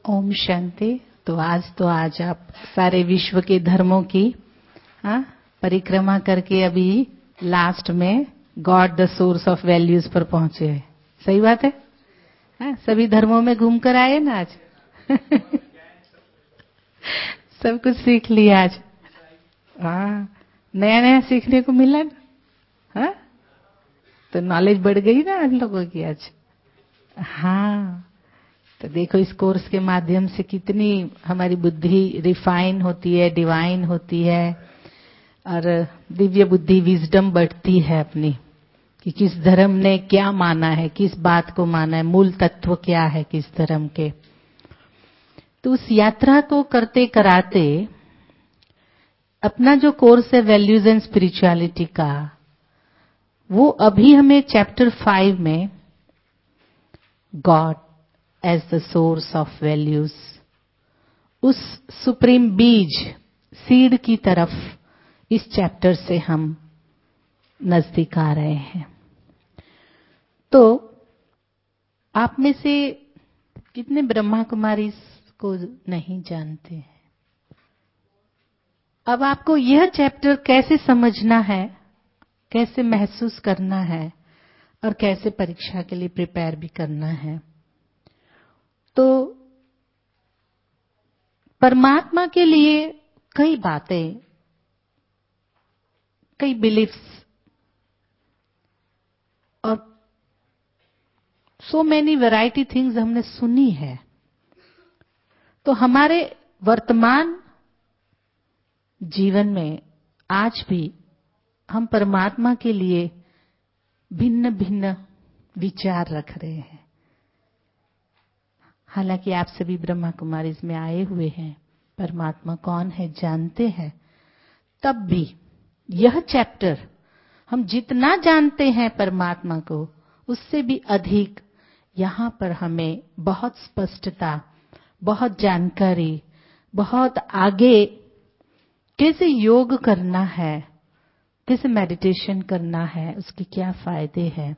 ओम शांति। तो आज आप सारे विश्व के धर्मों की परिक्रमा करके अभी लास्ट में God the source of values पर पहुंचे हैं। सही बात है? सभी धर्मों में घूम कर आए ना आज। सब कुछ सीख लिया आज। नया नया सीखने को मिला ना। तो नॉलेज बढ़ गई ना हम लोगों की आज। तो देखो इस कोर्स के माध्यम से कितनी हमारी बुद्धि रिफाइन होती है, डिवाइन होती है, और दिव्य बुद्धि विजडम बढ़ती है अपनी, कि किस धर्म ने क्या माना है, किस बात को माना है, मूल तत्व क्या है किस धर्म के। तो उस यात्रा को करते कराते अपना जो कोर्स है वैल्यूज एंड स्पिरिचुअलिटी का, वो अभी हमें चैप्टर 5 में God as the source of values, उस सुप्रीम बीज सीड की तरफ इस चैप्टर से हम नजदीक आ रहे हैं। तो आप में से कितने ब्रह्मा कुमारी को नहीं जानते हैं? अब आपको यह चैप्टर कैसे समझना है, कैसे महसूस करना है और कैसे परीक्षा के लिए प्रिपेयर भी करना है। तो परमात्मा के लिए कई बातें, कई बिलीफ्स और सो मेनी वैरायटी थिंग्स हमने सुनी है। तो हमारे वर्तमान जीवन में आज भी हम परमात्मा के लिए भिन्न भिन्न विचार रख रहे हैं। हालांकि आप सभी ब्रह्मा कुमारीज में आए हुए हैं, परमात्मा कौन है जानते हैं, तब भी यह चैप्टर हम जितना जानते हैं परमात्मा को, उससे भी अधिक यहां पर हमें बहुत स्पष्टता, बहुत जानकारी, बहुत आगे कैसे योग करना है, कैसे मेडिटेशन करना है, उसके क्या फायदे हैं।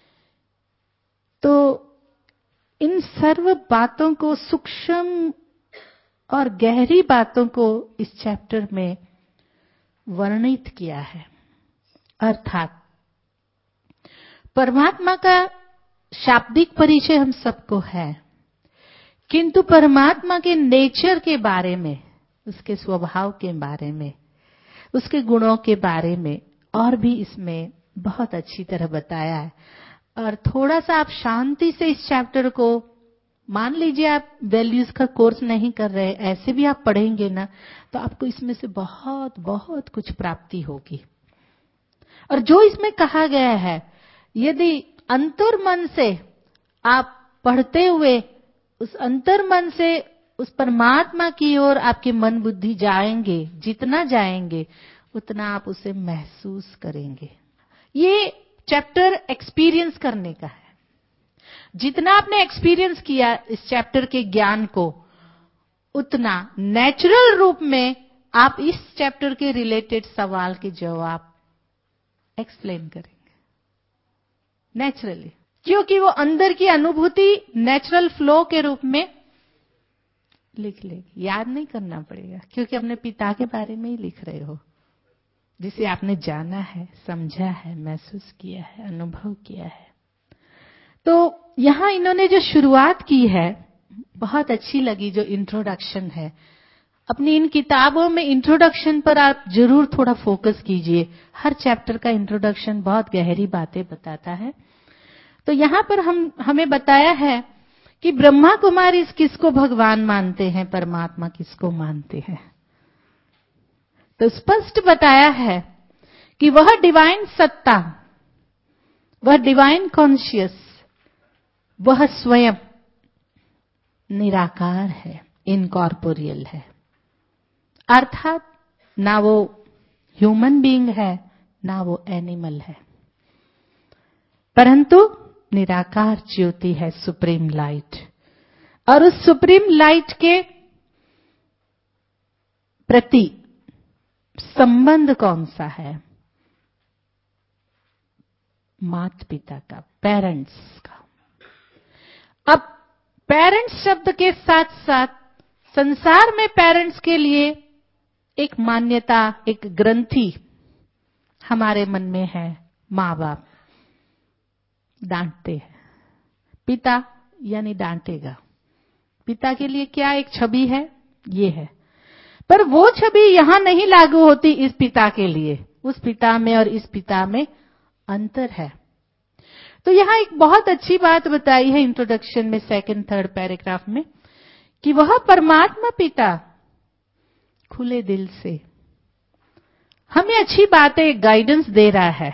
तो इन सर्व बातों को, सूक्ष्म और गहरी बातों को इस चैप्टर में वर्णित किया है। अर्थात परमात्मा का शाब्दिक परिचय हम सबको है, किंतु परमात्मा के नेचर के बारे में, उसके स्वभाव के बारे में, उसके गुणों के बारे में और भी इसमें बहुत अच्छी तरह बताया है। और थोड़ा सा आप शांति से इस चैप्टर को, मान लीजिए आप वैल्यूज का कोर्स नहीं कर रहे, ऐसे भी आप पढ़ेंगे ना, तो आपको इसमें से बहुत बहुत कुछ प्राप्ति होगी। और जो इसमें कहा गया है, यदि अंतर्मन से आप पढ़ते हुए उस अंतर्मन से उस परमात्मा की ओर आपके मन बुद्धि जाएंगे, जितना जाएंगे उतना आप उसे महसूस करेंगे। ये चैप्टर एक्सपीरियंस करने का है। जितना आपने एक्सपीरियंस किया इस चैप्टर के ज्ञान को, उतना नेचुरल रूप में आप इस चैप्टर के रिलेटेड सवाल के जवाब एक्सप्लेन करेंगे नेचुरली, क्योंकि वो अंदर की अनुभूति नेचुरल फ्लो के रूप में लिख लेगी। याद नहीं करना पड़ेगा, क्योंकि अपने पिता के बारे में ही लिख रहे हो, जिसे आपने जाना है, समझा है, महसूस किया है, अनुभव किया है। तो यहां इन्होंने जो शुरुआत की है बहुत अच्छी लगी, जो इंट्रोडक्शन है। अपनी इन किताबों में इंट्रोडक्शन पर आप जरूर थोड़ा फोकस कीजिए। हर चैप्टर का इंट्रोडक्शन बहुत गहरी बातें बताता है। तो यहां पर हमें बताया है कि ब्रह्मा कुमारी किसको भगवान मानते हैं, परमात्मा किसको मानते हैं। तो स्पष्ट बताया है कि वह डिवाइन सत्ता, वह डिवाइन कॉन्शियस, वह स्वयं निराकार है, इनकॉर्पोरियल है। अर्थात ना वो ह्यूमन बीइंग है, ना वो एनिमल है, परंतु निराकार ज्योति है, सुप्रीम लाइट। और उस सुप्रीम लाइट के प्रति संबंध कौन सा है? माता पिता का, पेरेंट्स का। अब पेरेंट्स शब्द के साथ साथ संसार में पेरेंट्स के लिए एक मान्यता, एक ग्रंथि हमारे मन में है। माँ बाप डांटते हैं, पिता यानी डांटेगा। पिता के लिए क्या एक छवि है, ये है। पर वो छवि यहां नहीं लागू होती इस पिता के लिए। उस पिता में और इस पिता में अंतर है। तो यहां एक बहुत अच्छी बात बताई है इंट्रोडक्शन में, सेकंड थर्ड पैराग्राफ में, कि वह परमात्मा पिता खुले दिल से हमें अच्छी बातें, गाइडेंस दे रहा है,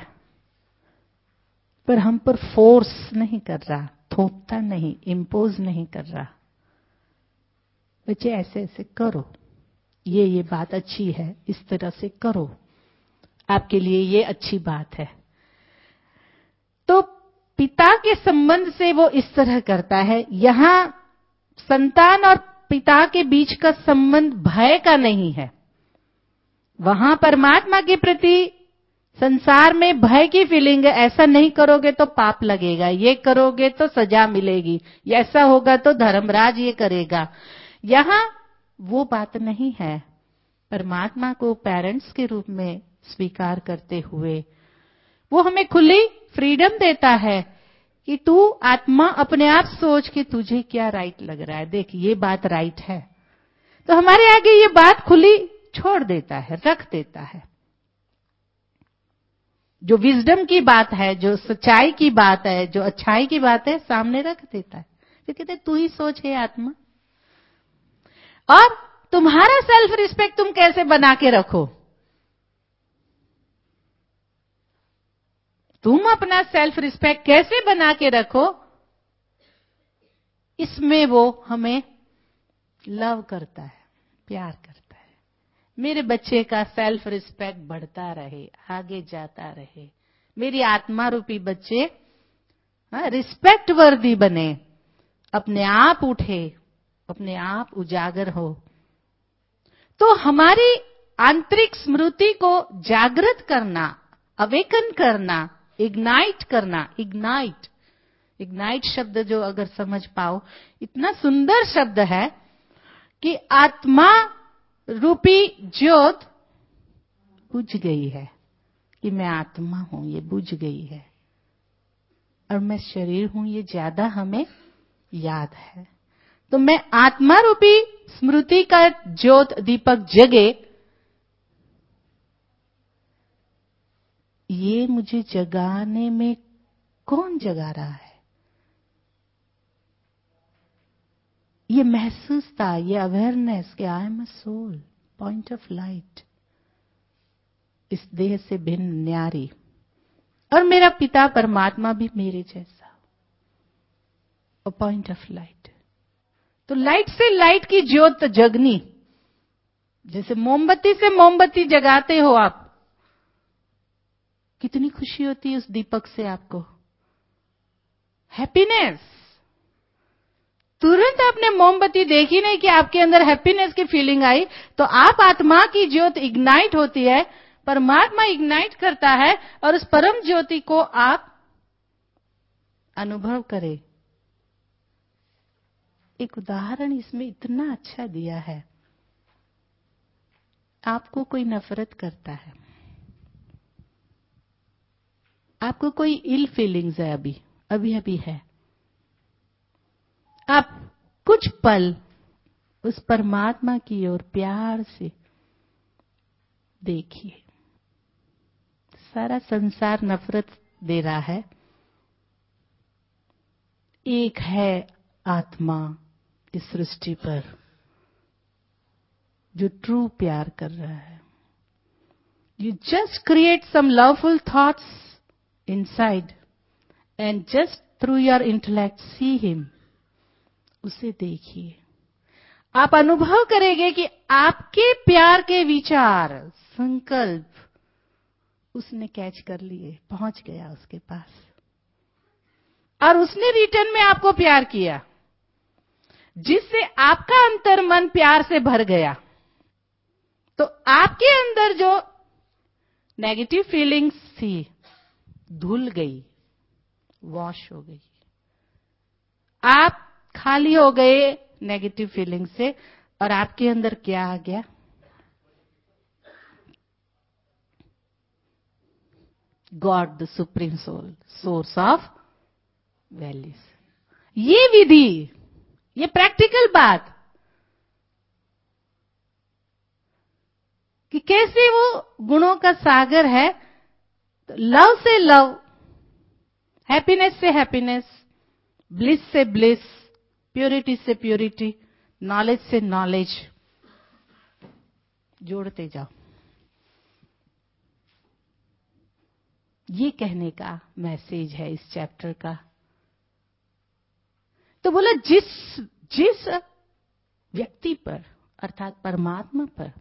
पर हम पर फोर्स नहीं कर रहा, थोपता नहीं, इंपोज नहीं कर रहा। बच्चे ऐसे ऐसे करो, ये बात अच्छी है, इस तरह से करो, आपके लिए ये अच्छी बात है। तो पिता के संबंध से वो इस तरह करता है। यहां संतान और पिता के बीच का संबंध भय का नहीं है। वहां परमात्मा के प्रति संसार में भय की फीलिंग है। ऐसा नहीं करोगे तो पाप लगेगा, ये करोगे तो सजा मिलेगी, ऐसा होगा तो धर्मराज ये करेगा। यहां वो बात नहीं है। परमात्मा को पेरेंट्स के रूप में स्वीकार करते हुए वो हमें खुली फ्रीडम देता है कि तू आत्मा अपने आप सोच कि तुझे क्या राइट लग रहा है। देख, ये बात राइट है, तो हमारे आगे ये बात खुली छोड़ देता है, रख देता है। जो विजडम की बात है, जो सच्चाई की बात है, जो अच्छाई की बात है, सामने रख देता है। फिर कहते तू ही सोच है आत्मा, और तुम्हारा सेल्फ रिस्पेक्ट तुम कैसे बना के रखो। तुम अपना सेल्फ रिस्पेक्ट कैसे बना के रखो, इसमें वो हमें लव करता है, प्यार करता है। मेरे बच्चे का सेल्फ रिस्पेक्ट बढ़ता रहे, आगे जाता रहे। मेरी आत्मा रूपी बच्चे रिस्पेक्ट वर्दी बने, अपने आप उठे, अपने आप उजागर हो। तो हमारी आंतरिक स्मृति को जागृत करना, अवेकन करना, इग्नाइट करना। इग्नाइट शब्द जो अगर समझ पाओ, इतना सुंदर शब्द है कि आत्मा रूपी ज्योत बुझ गई है, कि मैं आत्मा हूं, ये बुझ गई है, और मैं शरीर हूं, ये ज्यादा हमें याद है। तो मैं आत्मा रूपी स्मृति का ज्योत दीपक जगे, ये मुझे जगाने में कौन जगा रहा है। ये महसूस था, ये अवेयरनेस कि I am a soul, point of light, इस देह से भिन्न, न्यारी, और मेरा पिता परमात्मा भी मेरे जैसा, अ पॉइंट ऑफ लाइट। तो लाइट से लाइट की ज्योत जगनी, जैसे मोमबत्ती से मोमबत्ती जगाते हो आप, कितनी खुशी होती है उस दीपक से आपको, हैप्पीनेस। तुरंत आपने मोमबत्ती देखी नहीं कि आपके अंदर हैप्पीनेस की फीलिंग आई, तो आप आत्मा की ज्योत इग्नाइट होती है, परमात्मा इग्नाइट करता है, और उस परम ज्योति को आप अनुभव करें। एक उदाहरण इसमें इतना अच्छा दिया है। आपको कोई नफरत करता है, आपको कोई इल फीलिंग्स है, अभी है, आप कुछ पल उस परमात्मा की ओर प्यार से देखिए। सारा संसार नफरत दे रहा है, एक है आत्मा इस सृष्टि पर जो ट्रू प्यार कर रहा है। You just create some loveful thoughts inside and just through your intellect see him. उसे देखिए, आप अनुभव करेंगे कि आपके प्यार के विचार, संकल्प उसने कैच कर लिए, पहुंच गया उसके पास, और उसने रिटर्न में आपको प्यार किया, जिससे आपका अंतर्मन प्यार से भर गया। तो आपके अंदर जो नेगेटिव फीलिंग्स थी धुल गई, वॉश हो गई। आप खाली हो गए नेगेटिव फीलिंग से और आपके अंदर क्या आ गया? God the supreme soul, source of values. ये विधि, ये प्रैक्टिकल बात कि कैसे वो गुणों का सागर है। तो लव से लव, हैप्पीनेस से हैप्पीनेस, ब्लिस से ब्लिस, प्योरिटी से प्योरिटी, नॉलेज से नॉलेज जोड़ते जाओ। ये कहने का मैसेज है इस चैप्टर का। तो बोला जिस व्यक्ति पर अर्थात परमात्मा पर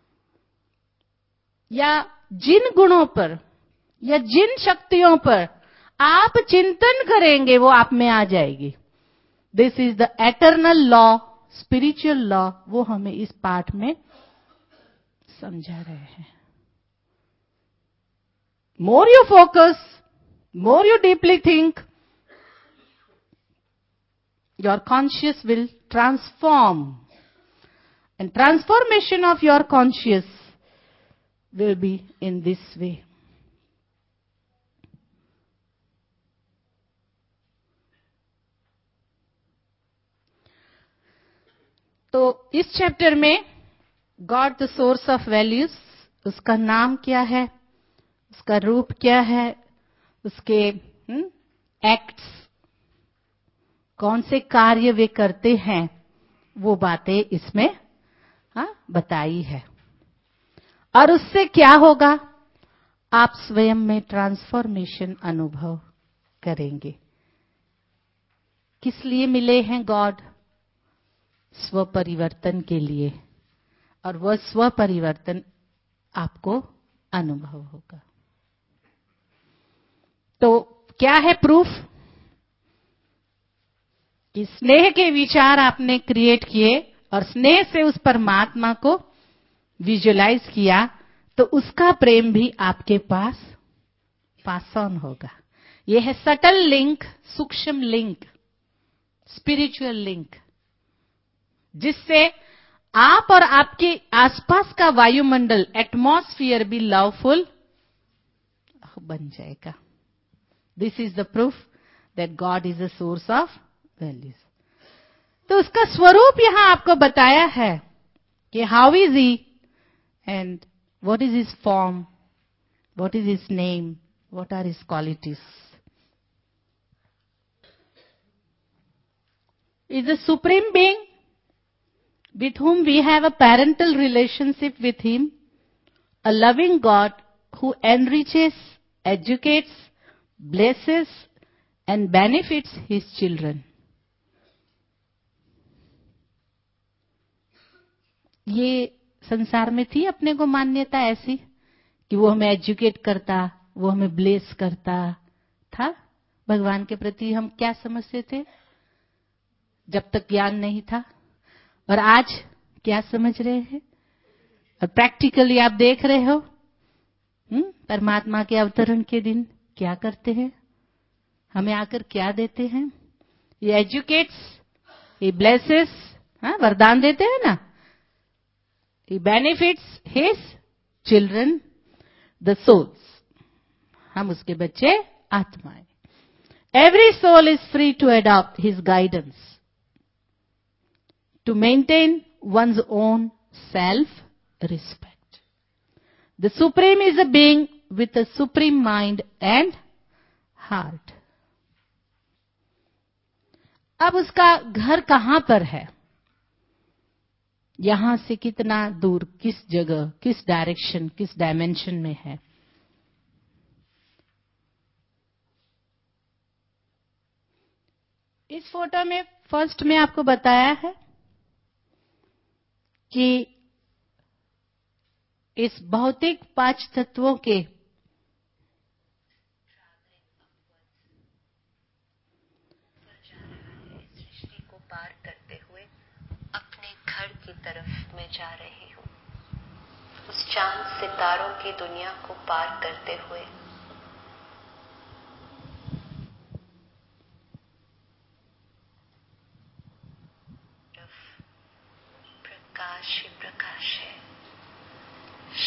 या जिन गुणों पर या जिन शक्तियों पर आप चिंतन करेंगे वो आप में आ जाएगी। This is the eternal law, spiritual law, वो हमें इस पाठ में समझा रहे हैं। More you focus, more you deeply think, your conscious will transform, and transformation of your conscious will be in this way. तो इस चैप्टर में God the source of values, उसका नाम क्या है, उसका रूप क्या है, उसके एक्ट्स, कौन से कार्य वे करते हैं, वो बातें इसमें बताई है। और उससे क्या होगा? आप स्वयं में ट्रांसफॉर्मेशन अनुभव करेंगे। किस लिए मिले हैं गॉड? स्व परिवर्तन के लिए, और वह स्व परिवर्तन आपको अनुभव होगा। तो क्या है प्रूफ कि स्नेह के विचार आपने क्रिएट किए और स्नेह से उस परमात्मा को विजुअलाइज किया, तो उसका प्रेम भी आपके पास ऑन होगा। यह है सटल लिंक, सूक्ष्म लिंक, स्पिरिचुअल लिंक, जिससे आप और आपके आसपास का वायुमंडल, एटमॉस्फियर भी लवफुल बन जाएगा। This is the proof that God is the source of values. तो उसका स्वरूप यहां आपको बताया है कि how is he and what is his form, what is his name, what are his qualities. Is the supreme being with whom we have a parental relationship with him, a loving God who enriches, educates, blesses and benefits his children. ये संसार में थी अपने को मान्यता ऐसी कि वो हमें एजुकेट करता, वो हमें ब्लेस करता था। भगवान के प्रति हम क्या समझते थे जब तक ज्ञान नहीं था, और आज क्या समझ रहे हैं? और प्रैक्टिकली आप देख रहे हो परमात्मा के अवतरण के दिन क्या करते हैं, हमें आकर क्या देते हैं। ये एजुकेट्स, ये ब्लेसेस, वरदान देते हैं ना। He benefits his children the souls, हम उसके बच्चे आत्माएं। Every soul is free to adopt his guidance to maintain one's own self-respect. The Supreme is a being with a supreme mind and heart. अब उसका घर कहां पर है, यहां से कितना दूर, किस जगह, किस डायरेक्शन, किस डायमेंशन में है? इस फोटो में फर्स्ट में आपको बताया है कि इस भौतिक 5 तत्वों के सृष्टि को पार करते हुए अपने घर की तरफ मैं जा रही हूँ। उस चांद सितारों की दुनिया को पार करते हुए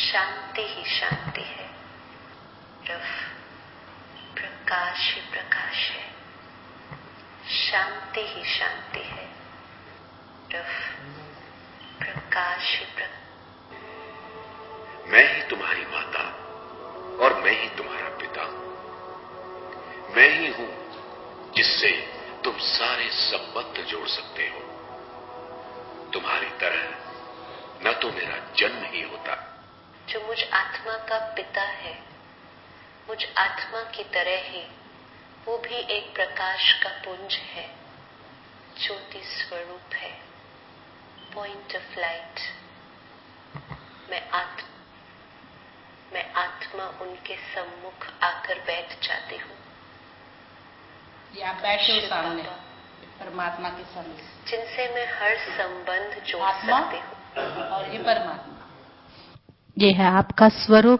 शांति ही शांति है। रफ प्रकाश ही प्रकाश है। शांति ही शांति है। रफ प्रकाश ही प्रकाश। मैं ही तुम्हारी माता और मैं ही तुम्हारा पिता। मैं ही हूं जिससे तुम सारे संबंध जोड़ सकते हो। तुम्हारी तरह न तो मेरा जन्म ही होता। जो मुझ आत्मा का पिता है, मुझ आत्मा की तरह ही वो भी एक प्रकाश का पुंज है, ज्योति स्वरूप है, पॉइंट ऑफ लाइट। मैं आत्मा उनके सम्मुख आकर बैठ जाती हूँ। या बैठे हो सामने परमात्मा के सामने, जिनसे मैं हर संबंध जोड़ सकती हूँ। और ये परमात्मा, ये है आपका स्वरूप।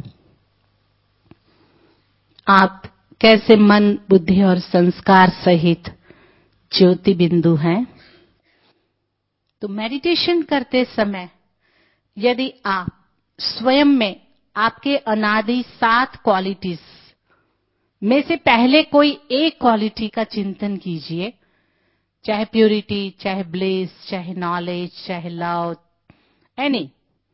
आप कैसे मन, बुद्धि और संस्कार सहित ज्योति बिंदु हैं। तो मेडिटेशन करते समय यदि आप स्वयं में आपके अनादि 7 क्वालिटीज में से पहले कोई एक क्वालिटी का चिंतन कीजिए, चाहे प्यूरिटी, चाहे ब्लिस, चाहे नॉलेज, चाहे लव, एनी,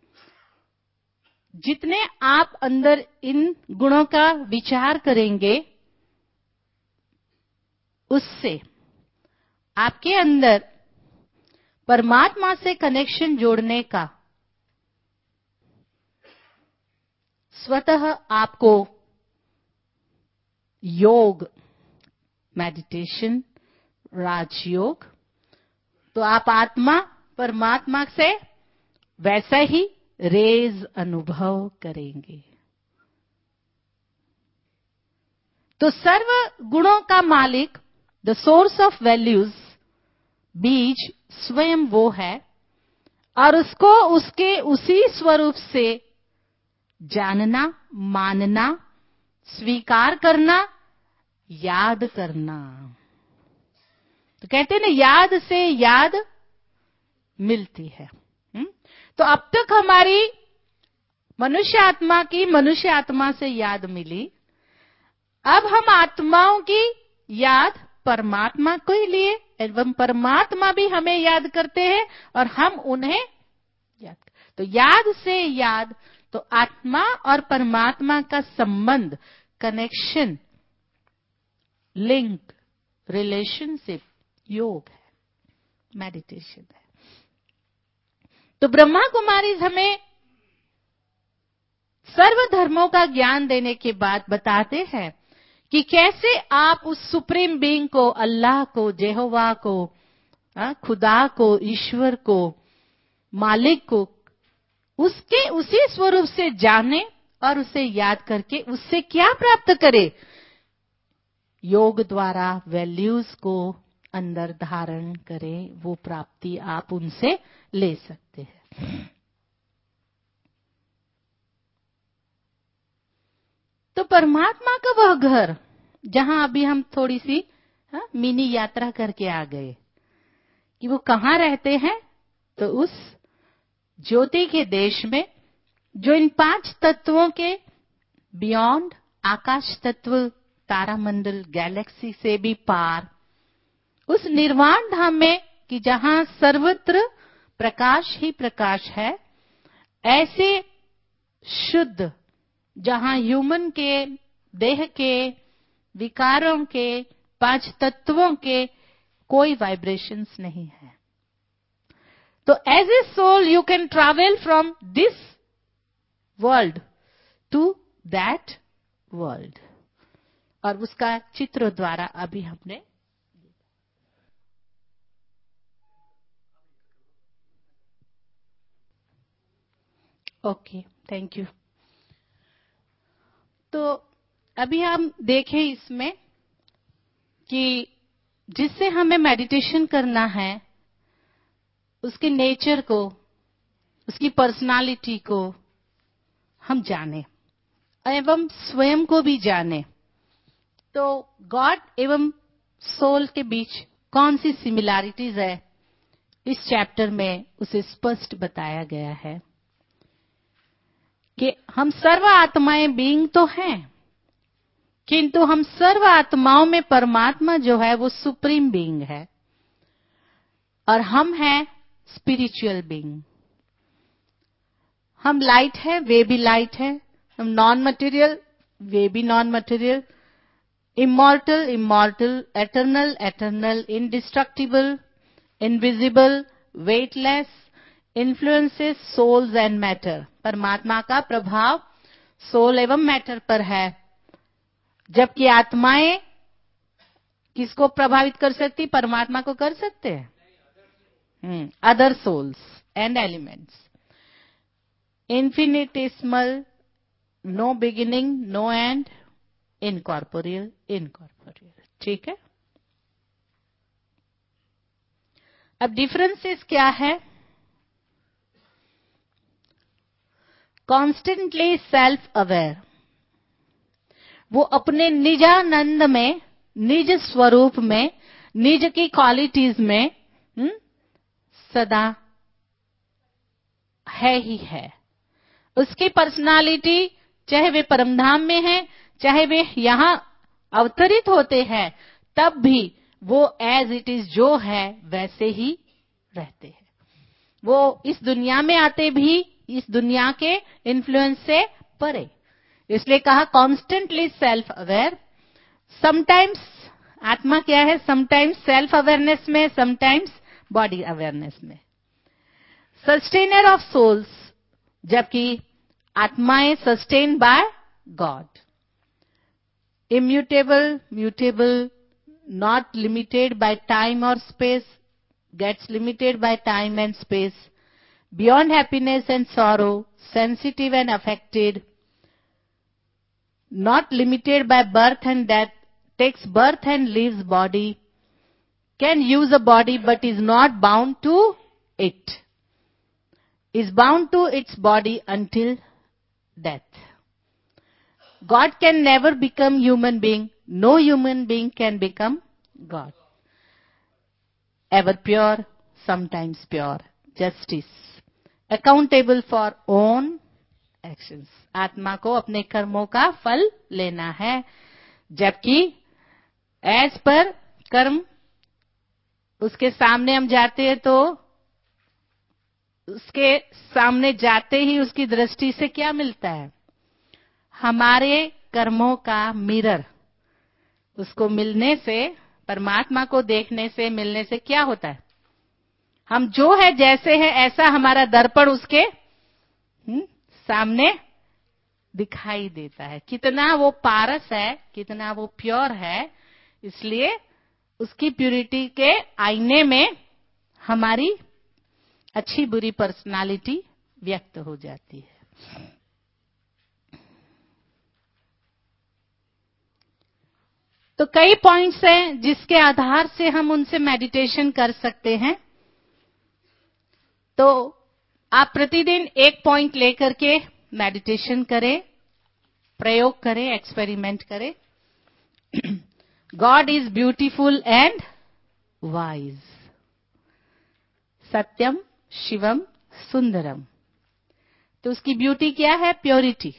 जितने आप अंदर इन गुणों का विचार करेंगे, उससे आपके अंदर परमात्मा से कनेक्शन जोड़ने का स्वतः आपको योग, मेडिटेशन, राजयोग, तो आप आत्मा परमात्मा से वैसा ही रेज अनुभव करेंगे। तो सर्व गुणों का मालिक, द सोर्स ऑफ वैल्यूज, बीज स्वयं वो है और उसको उसके उसी स्वरूप से जानना, मानना, स्वीकार करना, याद करना। तो कहते हैं ना, याद से याद मिलती है। तो अब तक हमारी मनुष्य आत्मा की मनुष्य आत्मा से याद मिली, अब हम आत्माओं की याद परमात्मा को ही लिए एवं परमात्मा भी हमें याद करते हैं और हम उन्हें याद। तो याद से याद, तो आत्मा और परमात्मा का संबंध, कनेक्शन, लिंक, रिलेशनशिप योग है, मेडिटेशन है। तो ब्रह्मा कुमारी हमें सर्व धर्मों का ज्ञान देने के बाद बताते हैं कि कैसे आप उस सुप्रीम बीइंग को, अल्लाह को, जेहोवा को, खुदा को, ईश्वर को, मालिक को, उसके उसी स्वरूप से जाने और उसे याद करके उससे क्या प्राप्त करे। योग द्वारा वैल्यूज को अंदर धारण करें, वो प्राप्ति आप उनसे ले सकते हैं। तो परमात्मा का वह घर जहां अभी हम थोड़ी सी मिनी यात्रा करके आ गए कि वो कहाँ रहते हैं, तो उस ज्योति के देश में जो इन 5 तत्वों के बियॉन्ड, आकाश तत्व, तारामंडल, गैलेक्सी से भी पार, उस निर्वाण धाम में कि जहां सर्वत्र प्रकाश ही प्रकाश है, ऐसे शुद्ध जहां ह्यूमन के देह के विकारों के 5 तत्वों के कोई वाइब्रेशंस नहीं है। तो as a soul you can travel from this world to that world. और उसका चित्र द्वारा अभी हमने ओके, थैंक यू। तो अभी हम देखें इसमें कि जिससे हमें मेडिटेशन करना है, उसके नेचर को, उसकी पर्सनालिटी को हम जाने एवं स्वयं को भी जाने। तो गॉड एवं सोल के बीच कौन सी सिमिलैरिटीज है, इस चैप्टर में उसे स्पष्ट बताया गया है कि हम सर्व आत्माएं बीइंग तो हैं, किंतु हम सर्व आत्माओं में परमात्मा जो है वो सुप्रीम बीइंग है और हम हैं स्पिरिचुअल बीइंग। हम लाइट है, वे भी लाइट है। हम नॉन मटेरियल, वे भी non material. Immortal, immortal. Eternal, eternal. Indestructible, invisible, weightless. Influences souls and matter. परमात्मा का प्रभाव सोल एवं मैटर पर है, जबकि आत्माएं किसको प्रभावित कर सकती? परमात्मा को कर सकते हैं? Other souls and elements. Infinitesimal, no beginning, no end, incorporeal, incorporeal. ठीक है। अब डिफरेंसेस क्या है? कॉन्स्टेंटली सेल्फ अवेयर, वो अपने निजानंद में, निज स्वरूप में, निज की क्वालिटीज में सदा है ही है। उसकी पर्सनालिटी, चाहे वे परमधाम में है, चाहे वे यहां अवतरित होते हैं, तब भी वो एज इट इज जो है वैसे ही रहते हैं। वो इस दुनिया में आते भी इस दुनिया के इन्फ्लुएंस से परे। इसलिए कहा कॉन्स्टेंटली सेल्फ अवेयर। समटाइम्स आत्मा क्या है? समटाइम्स सेल्फ अवेयरनेस में, समटाइम्स बॉडी अवेयरनेस में। सस्टेनर ऑफ सोल्स, जबकि आत्माएं sustain by God. Immutable, mutable, not limited by time और space, gets limited by time and space, beyond happiness and sorrow, sensitive and affected, not limited by birth and death, takes birth and leaves body, can use a body but is not bound to it, is bound to its body until death. God can never become human being. No human being can become God. Ever pure, sometimes pure. Justice. Accountable for own actions. आत्मा को अपने कर्मों का फल लेना है, जबकि as per कर्म उसके सामने हम जाते हैं तो उसके सामने जाते ही उसकी दृष्टि से क्या मिलता है? हमारे कर्मों का मिरर। उसको मिलने से, परमात्मा को देखने से, मिलने से क्या होता है? हम जो है जैसे है ऐसा हमारा दर्पण उसके सामने दिखाई देता है। कितना वो पारस है, कितना वो प्योर है। इसलिए उसकी प्यूरिटी के आईने में हमारी अच्छी बुरी पर्सनालिटी व्यक्त हो जाती है। तो कई पॉइंट्स हैं जिसके आधार से हम उनसे मेडिटेशन कर सकते हैं। तो आप प्रतिदिन एक पॉइंट लेकर के मेडिटेशन करें, प्रयोग करें, एक्सपेरिमेंट करें। God is beautiful and wise, सत्यम शिवम सुंदरम। तो उसकी ब्यूटी क्या है? प्योरिटी।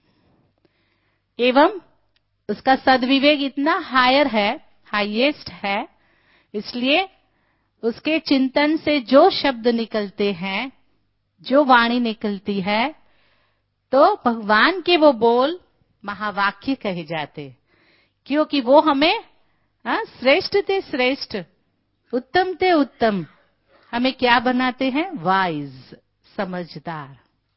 एवं उसका सद्विवेक इतना हायर है, हाईएस्ट है, इसलिए उसके चिंतन से जो शब्द निकलते हैं, जो वाणी निकलती है, तो भगवान के वो बोल महावाक्य कहे जाते, क्योंकि वो हमें श्रेष्ठ ते श्रेष्ठ, उत्तम ते उत्तम हमें क्या बनाते हैं? वाइज, समझदार।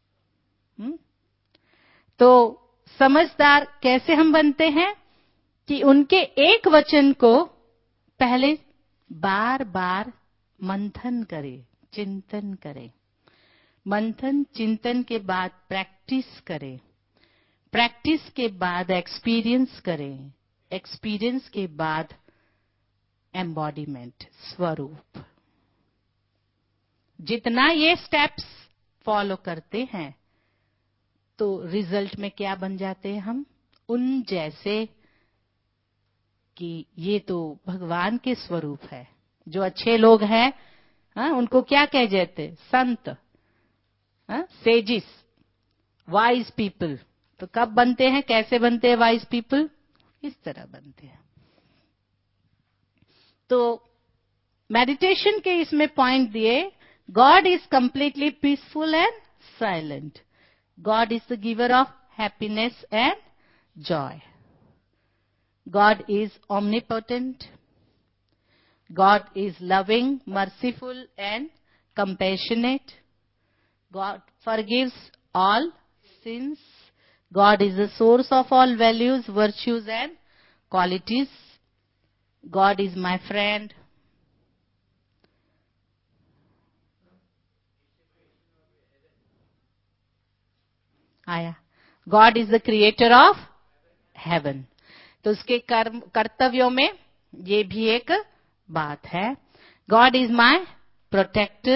तो समझदार कैसे हम बनते हैं? कि उनके एक वचन को पहले बार बार मंथन करें, चिंतन करें। मंथन चिंतन के बाद प्रैक्टिस करें, प्रैक्टिस के बाद एक्सपीरियंस करें, एक्सपीरियंस के बाद एम्बॉडीमेंट, स्वरूप। जितना ये स्टेप्स फॉलो करते हैं तो रिजल्ट में क्या बन जाते हैं हम? उन जैसे कि ये तो भगवान के स्वरूप है। जो अच्छे लोग हैं उनको क्या कह जाते? संत, सेजिस। Wise people. तो कब बनते हैं, कैसे बनते हैं वाइज पीपल? इस तरह बनते हैं। तो मेडिटेशन के इसमें पॉइंट दिए, God is completely peaceful and silent, God is the giver of happiness and joy, God is omnipotent, God is loving, merciful and compassionate. God forgives all sins. God is the source of all values, virtues and qualities. God is my friend. आया, God is the creator of heaven. तो उसके कर्तव्यों में ये भी एक बात है। God is my protector.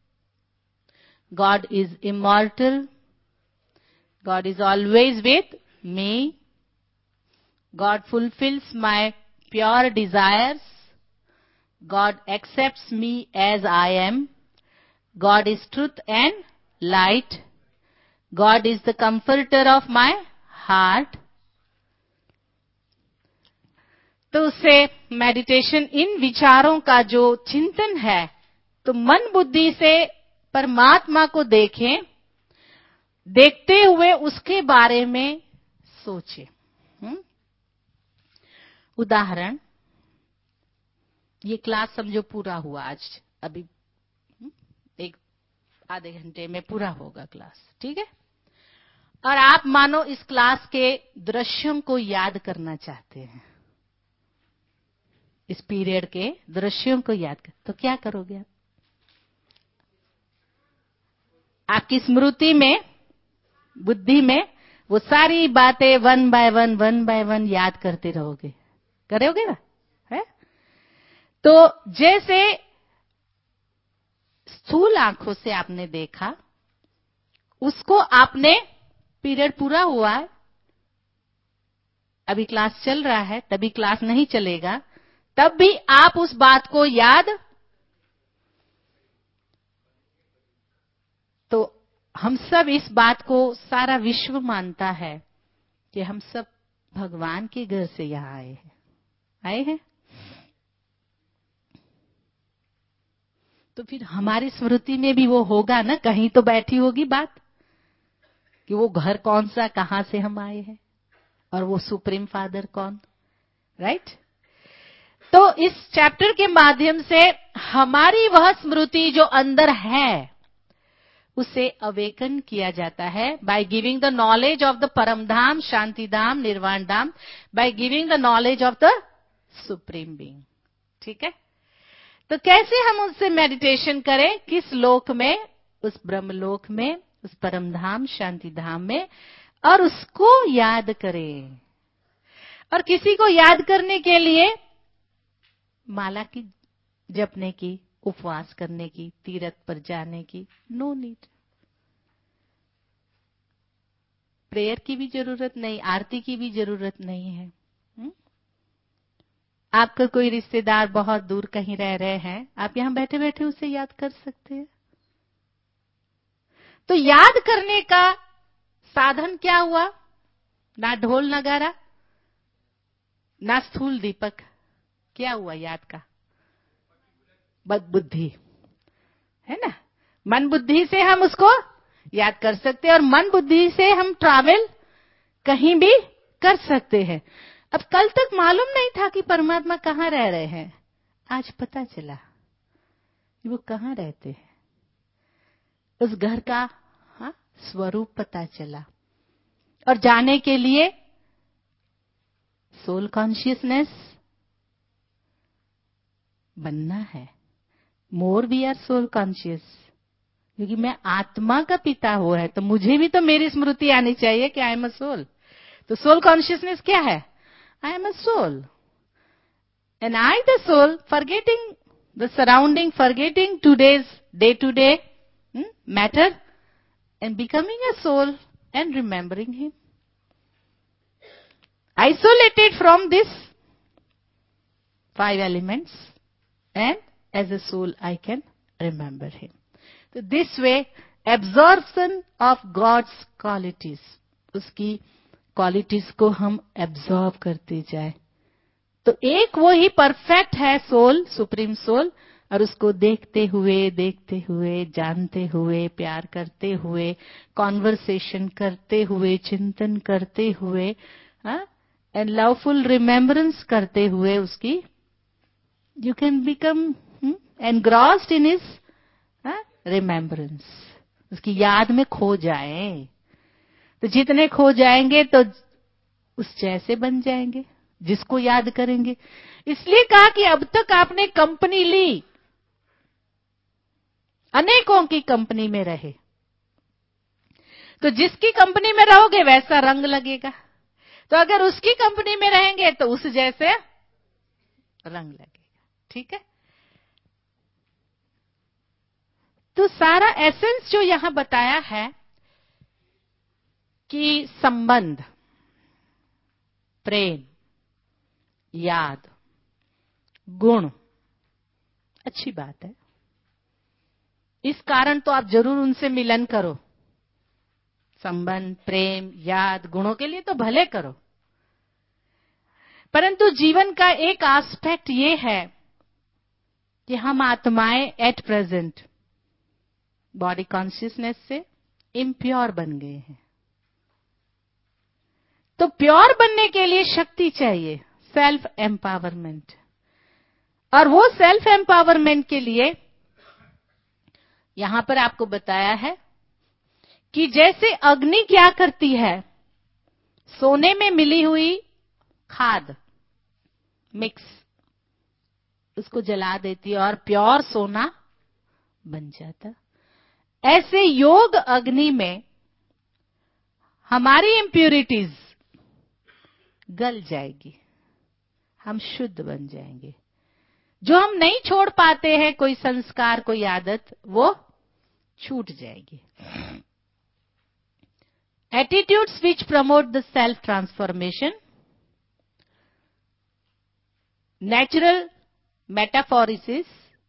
God is immortal. God is always with me. God fulfills my pure desires. God accepts me as I am. God is truth and light. God is the comforter of my heart. तो उससे meditation इन विचारों का जो चिंतन है, तो मन बुद्धि से परमात्मा को देखें, देखते हुए उसके बारे में सोचें। उदाहरण, ये क्लास समझो पूरा हुआ आज, अभी एक आधे घंटे में पूरा होगा क्लास, ठीक है? और आप मानो इस क्लास के दृश्यों को याद करना चाहते हैं, इस पीरियड के दृश्यों को याद कर, तो क्या करोगे आप? आपकी स्मृति में, बुद्धि में वो सारी बातें वन बाय वन याद करते रहोगे, करोगे ना? है? तो जैसे स्थूल आंखों से आपने देखा, उसको आपने, पीरियड पूरा हुआ है, अभी क्लास चल रहा है, तभी क्लास नहीं चलेगा, तब भी आप उस बात को याद, तो हम सब इस बात को सारा विश्व मानता है कि हम सब भगवान के घर से यहां आए हैं। तो फिर हमारी स्मृति में भी वो होगा ना, कहीं तो बैठी होगी बात कि वो घर कौन सा, कहां से हम आए हैं, और वो सुप्रीम फादर कौन, राइट? तो इस चैप्टर के माध्यम से हमारी वह स्मृति जो अंदर है, उसे अवेकन किया जाता है by giving the knowledge of the Param Dham, Shanti Dham, Nirvana Dham, by giving the knowledge of the supreme being. ठीक है? तो कैसे हम उससे मेडिटेशन करें? किस लोक में? उस ब्रह्मलोक में, उस परम धाम, शांति धाम में, और उसको याद करें। और किसी को याद करने के लिए माला की जपने की, उपवास करने की, तीर्थ पर जाने की नो नीड। प्रेयर की भी जरूरत नहीं, आरती की भी जरूरत नहीं है। आपका कोई रिश्तेदार बहुत दूर कहीं रह रहे हैं, आप यहां बैठे बैठे उसे याद कर सकते हैं। तो याद करने का साधन क्या हुआ? ना ढोल नगारा, ना स्थूल दीपक। क्या हुआ याद का? बुद्धि, है ना? मन बुद्धि से हम उसको याद कर सकते हैं, और मन बुद्धि से हम ट्रैवल कहीं भी कर सकते हैं। अब कल तक मालूम नहीं था कि परमात्मा कहाँ रह रहे हैं, आज पता चला वो कहाँ रहते हैं। उस घर का स्वरूप पता चला, और जाने के लिए सोल कॉन्शियसनेस बनना है। More we are soul conscious, क्योंकि मैं आत्मा का पिता हुआ है, तो मुझे भी तो मेरी स्मृति आनी चाहिए कि आई एम अ सोल। तो सोल कॉन्शियसनेस क्या है? I am a soul, and I the soul, forgetting the surrounding, forgetting today's day to day matter, and becoming a soul and remembering him. Isolated from this 5 elements, and as a soul I can remember him. So this way absorption of God's qualities, उसकी qualities को हम absorb करते जाए। तो एक वो ही perfect है सोल, सुप्रीम सोल, और उसको देखते हुए, जानते हुए, प्यार करते हुए, कॉन्वर्सेशन करते हुए, चिंतन करते हुए, एंड लवफुल रिमेम्बरेंस करते हुए, उसकी you can become engrossed in his remembrance, उसकी याद में खो जाए। तो जितने खो जाएंगे तो उस जैसे बन जाएंगे जिसको याद करेंगे। इसलिए कहा कि अब तक आपने कंपनी ली, अनेकों की कंपनी में रहे, तो जिसकी कंपनी में रहोगे वैसा रंग लगेगा। तो अगर उसकी कंपनी में रहेंगे तो उस जैसे रंग लगेगा। ठीक है। तो सारा एसेंस जो यहां बताया है कि संबंध, प्रेम, याद, गुण, अच्छी बात है। इस कारण तो आप जरूर उनसे मिलन करो। संबंध, प्रेम, याद, गुणों के लिए तो भले करो, परंतु जीवन का एक एस्पेक्ट ये है कि हम आत्माएं एट प्रेजेंट बॉडी कॉन्शियसनेस से इम्प्योर बन गए हैं। तो प्योर बनने के लिए शक्ति चाहिए, सेल्फ एम्पावरमेंट। और वो सेल्फ एम्पावरमेंट के लिए यहां पर आपको बताया है कि जैसे अग्नि क्या करती है, सोने में मिली हुई खाद मिक्स उसको जला देती है और प्योर सोना बन जाता। ऐसे योग अग्नि में हमारी इम्प्यूरिटीज गल जाएगी, हम शुद्ध बन जाएंगे। जो हम नहीं छोड़ पाते हैं, कोई संस्कार, कोई आदत, वो छूट जाएगी। Attitudes which promote the self transformation, natural metamorphosis,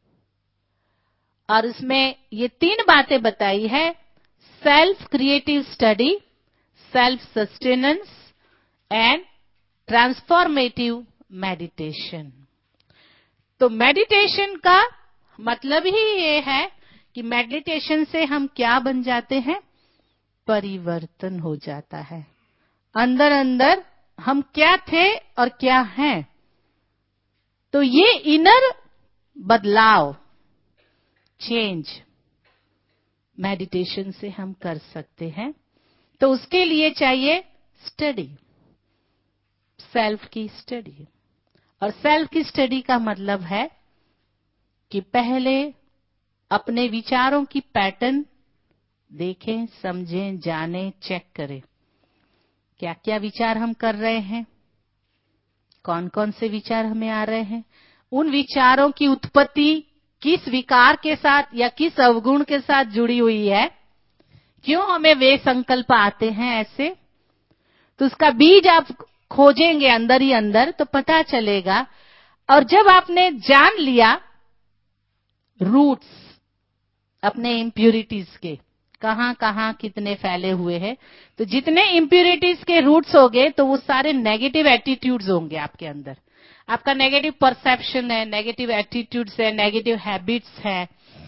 और इसमें ये 3 बातें बताई है, self creative study, self sustenance and transformative meditation. तो मेडिटेशन का मतलब ही ये है कि मेडिटेशन से हम क्या बन जाते हैं, परिवर्तन हो जाता है। अंदर अंदर हम क्या थे और क्या हैं, तो ये इनर बदलाव, चेंज मेडिटेशन से हम कर सकते हैं। तो उसके लिए चाहिए स्टडी, सेल्फ की स्टडी। और सेल्फ की स्टडी का मतलब है कि पहले अपने विचारों की पैटर्न देखें, समझें, जानें, चेक करें क्या क्या विचार हम कर रहे हैं, कौन कौन से विचार हमें आ रहे हैं, उन विचारों की उत्पत्ति किस विकार के साथ या किस अवगुण के साथ जुड़ी हुई है, क्यों हमें वे संकल्प आते हैं ऐसे। तो उसका बीज आप खोजेंगे अंदर ही अंदर तो पता चलेगा। और जब आपने जान लिया रूट्स अपने इम्प्यूरिटीज के, कहां कहां कितने फैले हुए हैं, तो जितने इम्प्यूरिटीज के रूट्स होंगे तो वो सारे नेगेटिव एटीट्यूड्स होंगे आपके अंदर। आपका नेगेटिव परसेप्शन है, नेगेटिव एटीट्यूड्स है, नेगेटिव हैबिट्स है।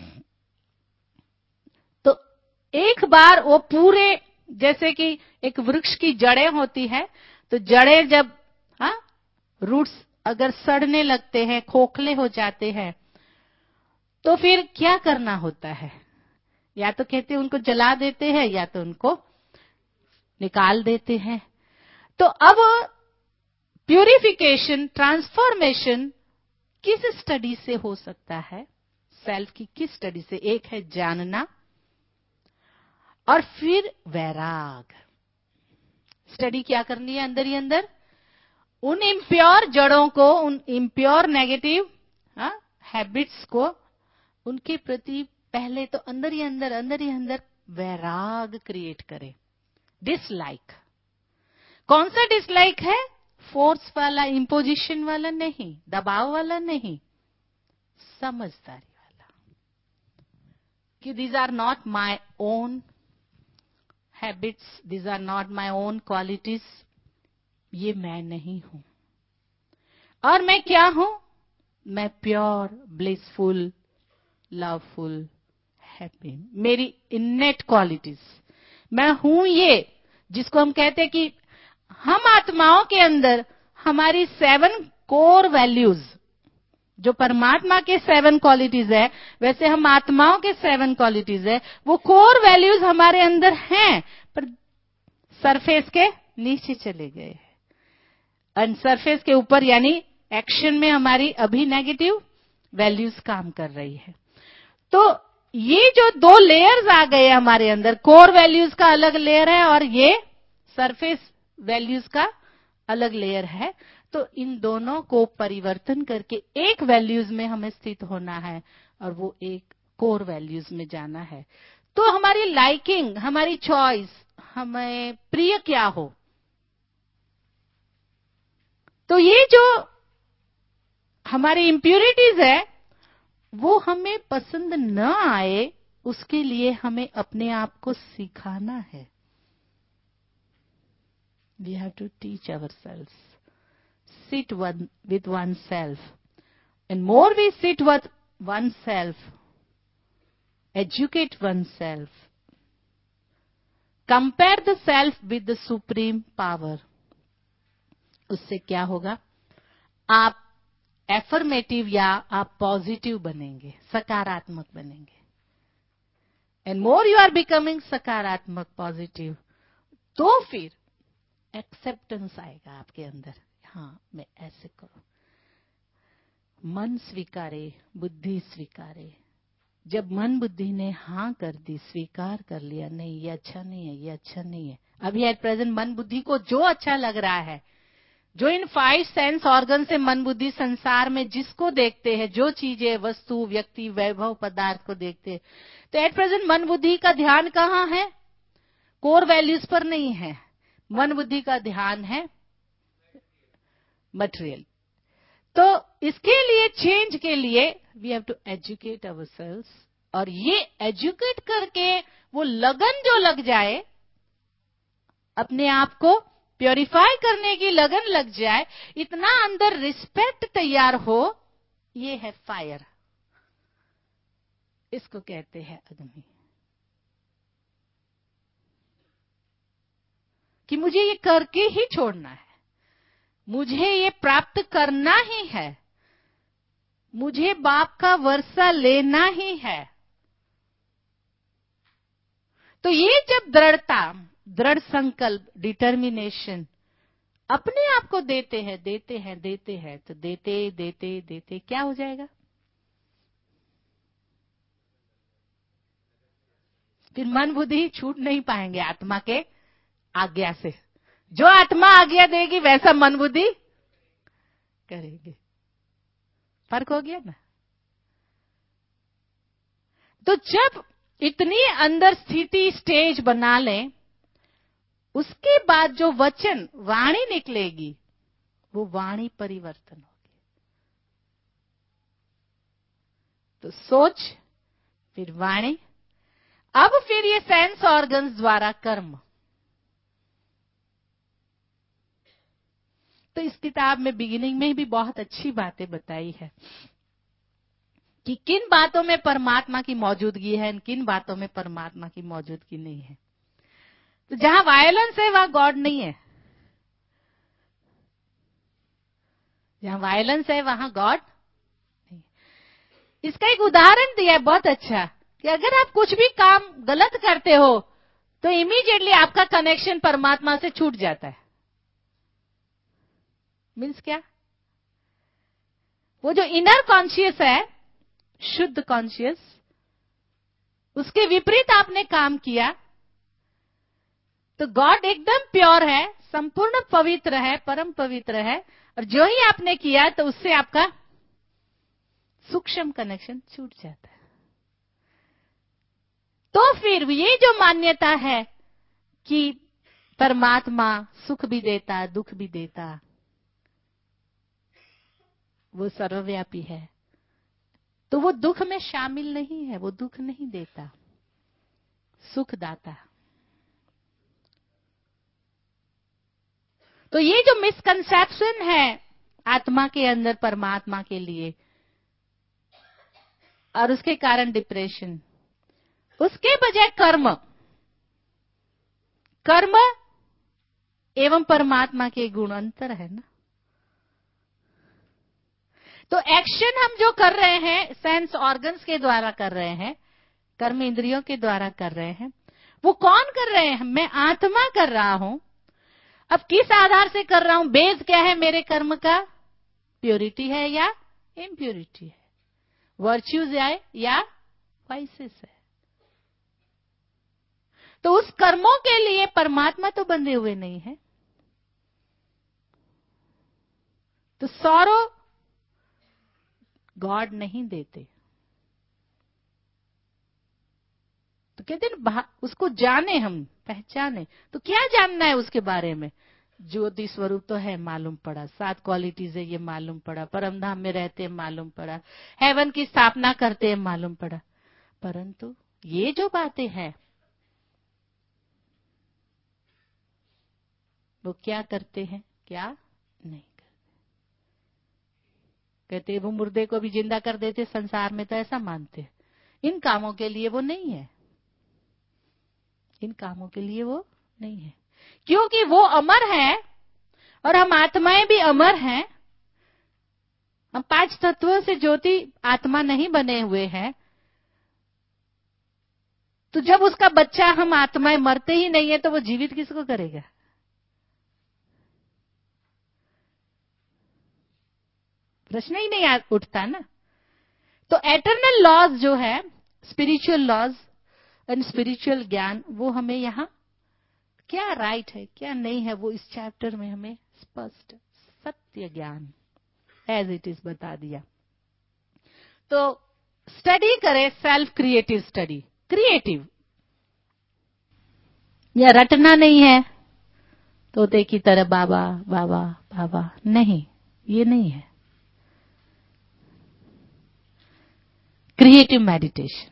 तो एक बार वो पूरे, जैसे कि एक वृक्ष की जड़ें होती है, तो जड़ें जब रूट्स अगर सड़ने लगते हैं, खोखले हो जाते हैं, तो फिर क्या करना होता है, या तो कहते हैं उनको जला देते हैं या तो उनको निकाल देते हैं। तो अब प्यूरिफिकेशन, ट्रांसफॉर्मेशन किस स्टडी से हो सकता है, सेल्फ की किस स्टडी से? एक है जानना और फिर वैराग। स्टडी क्या करनी है अंदर ही अंदर, उन इम्प्योर जड़ों को, उन इम्प्योर नेगेटिव हैबिट्स को, उनके प्रति पहले तो अंदर ही अंदर वैराग क्रिएट करे। डिसलाइक, कौन सा डिसलाइक है? फोर्स वाला, इंपोजिशन वाला नहीं, दबाव वाला नहीं, समझदारी वाला। कि these are not my own habits, these are not my own qualities, ये मैं नहीं हूं। और मैं क्या हूं? मैं प्योर, ब्लिसफुल, लवफुल, हैप्पी, मेरी इन्नेट क्वालिटीज, मैं हूं ये, जिसको हम कहते हैं कि हम आत्माओं के अंदर हमारी 7 कोर वैल्यूज, जो परमात्मा के 7 क्वालिटीज है, वैसे हम आत्माओं के 7 क्वालिटीज है। वो कोर वैल्यूज हमारे अंदर हैं, पर सरफेस के नीचे चले गए हैं। सरफेस के ऊपर यानी एक्शन में हमारी अभी नेगेटिव वैल्यूज काम कर रही है। तो ये जो 2 लेयर्स आ गए हमारे अंदर, कोर वैल्यूज का अलग लेयर है और ये सरफेस वैल्यूज का अलग लेयर है। तो इन दोनों को परिवर्तन करके एक वैल्यूज में हमें स्थित होना है और वो एक कोर वैल्यूज में जाना है। तो हमारी लाइकिंग, हमारी चॉइस, हमें प्रिय क्या हो, तो ये जो हमारी इम्प्यूरिटीज है वो हमें पसंद न आए, उसके लिए हमें अपने आप को सिखाना है। We have to teach ourselves, sit with oneself, and more we sit with oneself, educate oneself, compare the self with the supreme power, उससे क्या होगा? आप एफर्मेटिव या आप पॉजिटिव बनेंगे, सकारात्मक बनेंगे। And more you are becoming सकारात्मक, पॉजिटिव, तो फिर एक्सेप्टेंस आएगा आपके अंदर। हाँ, मैं ऐसे करूं। मन स्वीकारे, बुद्धि स्वीकारे। जब मन बुद्धि ने हाँ कर दी, स्वीकार कर लिया, नहीं ये अच्छा नहीं है, ये अच्छा नहीं है, अभी एट प्रेजेंट मन बुद्धि को जो अच्छा लग रहा है, जो इन 5 सेंस ऑर्गन से मन बुद्धि संसार में जिसको देखते हैं, जो चीजें, वस्तु, व्यक्ति, वैभव, पदार्थ को देखते हैं, तो एट प्रेजेंट मन बुद्धि का ध्यान कहाँ है? कोर वैल्यूज पर नहीं है। मन बुद्धि का ध्यान है मटेरियल। तो इसके लिए, चेंज के लिए, we have to educate ourselves, और ये एजुकेट करके वो लगन जो लग जाए, अपने आप को प्योरीफाई करने की लगन लग जाए, इतना अंदर रिस्पेक्ट तैयार हो, ये है फायर। इसको कहते हैं अग्नि। कि मुझे ये करके ही छोड़ना है, मुझे ये प्राप्त करना ही है, मुझे बाप का वर्षा लेना ही है। तो ये जब दृढ़ता, दृढ़ संकल्प, डिटर्मिनेशन अपने आप को देते हैं, देते हैं, देते हैं, तो देते देते देते क्या हो जाएगा? फिर मन बुद्धि छूट नहीं पाएंगे आत्मा के आज्ञा से। जो आत्मा आज्ञा देगी वैसा मन बुद्धि करेंगे। फर्क हो गया ना? तो जब इतनी अंदर स्थिति, स्टेज बना लें, उसके बाद जो वचन, वाणी निकलेगी, वो वाणी परिवर्तन होगी। तो सोच, फिर वाणी, अब फिर ये सेंस ऑर्गन्स द्वारा कर्म। तो इस किताब में बिगिनिंग में भी बहुत अच्छी बातें बताई है कि किन बातों में परमात्मा की मौजूदगी है, किन बातों में परमात्मा की मौजूदगी नहीं है। तो जहां वायलेंस है वहां गॉड नहीं है, जहां वायलेंस है वहां गॉड नहीं। इसका एक उदाहरण दिया है बहुत अच्छा, कि अगर आप कुछ भी काम गलत करते हो तो इमीडिएटली आपका कनेक्शन परमात्मा से छूट जाता है। मीन्स क्या? वो जो इनर कॉन्शियस है, शुद्ध कॉन्शियस, उसके विपरीत आपने काम किया तो गॉड एकदम प्योर है, संपूर्ण पवित्र है, परम पवित्र है, और जो ही आपने किया तो उससे आपका सूक्ष्म कनेक्शन छूट जाता है। तो फिर ये जो मान्यता है कि परमात्मा सुख भी देता, दुख भी देता, वो सर्वव्यापी है, तो वो दुख में शामिल नहीं है, वो दुख नहीं देता, सुख दाता। तो ये जो मिसकंसेप्शन है आत्मा के अंदर परमात्मा के लिए, और उसके कारण डिप्रेशन, उसके बजाय कर्म एवं परमात्मा के गुण अंतर है ना। तो एक्शन हम जो कर रहे हैं सेंस ऑर्गन्स के द्वारा कर रहे हैं, कर्म इंद्रियों के द्वारा कर रहे हैं, वो कौन कर रहे हैं? मैं आत्मा कर रहा हूं। अब किस आधार से कर रहा हूं? बेस क्या है मेरे कर्म का? प्योरिटी है या इम्प्योरिटी है, वर्च्यूज है या वाइसेस है। तो उस कर्मों के लिए परमात्मा तो बंधे हुए नहीं है। तो सौरो गॉड नहीं देते। तो कहते हैं उसको जाने, हम पहचाने। तो क्या जानना है उसके बारे में? ज्योति स्वरूप तो है, मालूम पड़ा। 7 क्वालिटीज है, ये मालूम पड़ा। परम धाम में रहते हैं, मालूम पड़ा। हेवन की स्थापना करते हैं, मालूम पड़ा। परंतु ये जो बातें हैं वो क्या करते हैं, क्या नहीं करते। कहते वो मुर्दे को भी जिंदा कर देते संसार में, तो ऐसा मानते हैं। इन कामों के लिए वो नहीं है, इन कामों के लिए वो नहीं है, क्योंकि वो अमर है और हम आत्माएं भी अमर हैं। हम 5 तत्वों से ज्योति आत्मा नहीं बने हुए हैं। तो जब उसका बच्चा, हम आत्माएं मरते ही नहीं है, तो वो जीवित किसको करेगा? प्रश्न ही नहीं उठता ना। तो एटर्नल लॉज जो है, स्पिरिचुअल लॉज एंड स्पिरिचुअल ज्ञान, वो हमें यहाँ क्या राइट है क्या नहीं है, वो इस चैप्टर में हमें स्पष्ट सत्य ज्ञान एज इट इज बता दिया। तो स्टडी करें, सेल्फ क्रिएटिव स्टडी। क्रिएटिव या रटना नहीं है, तोते की तरह बाबा बाबा बाबा, नहीं, ये नहीं है। Creative meditation.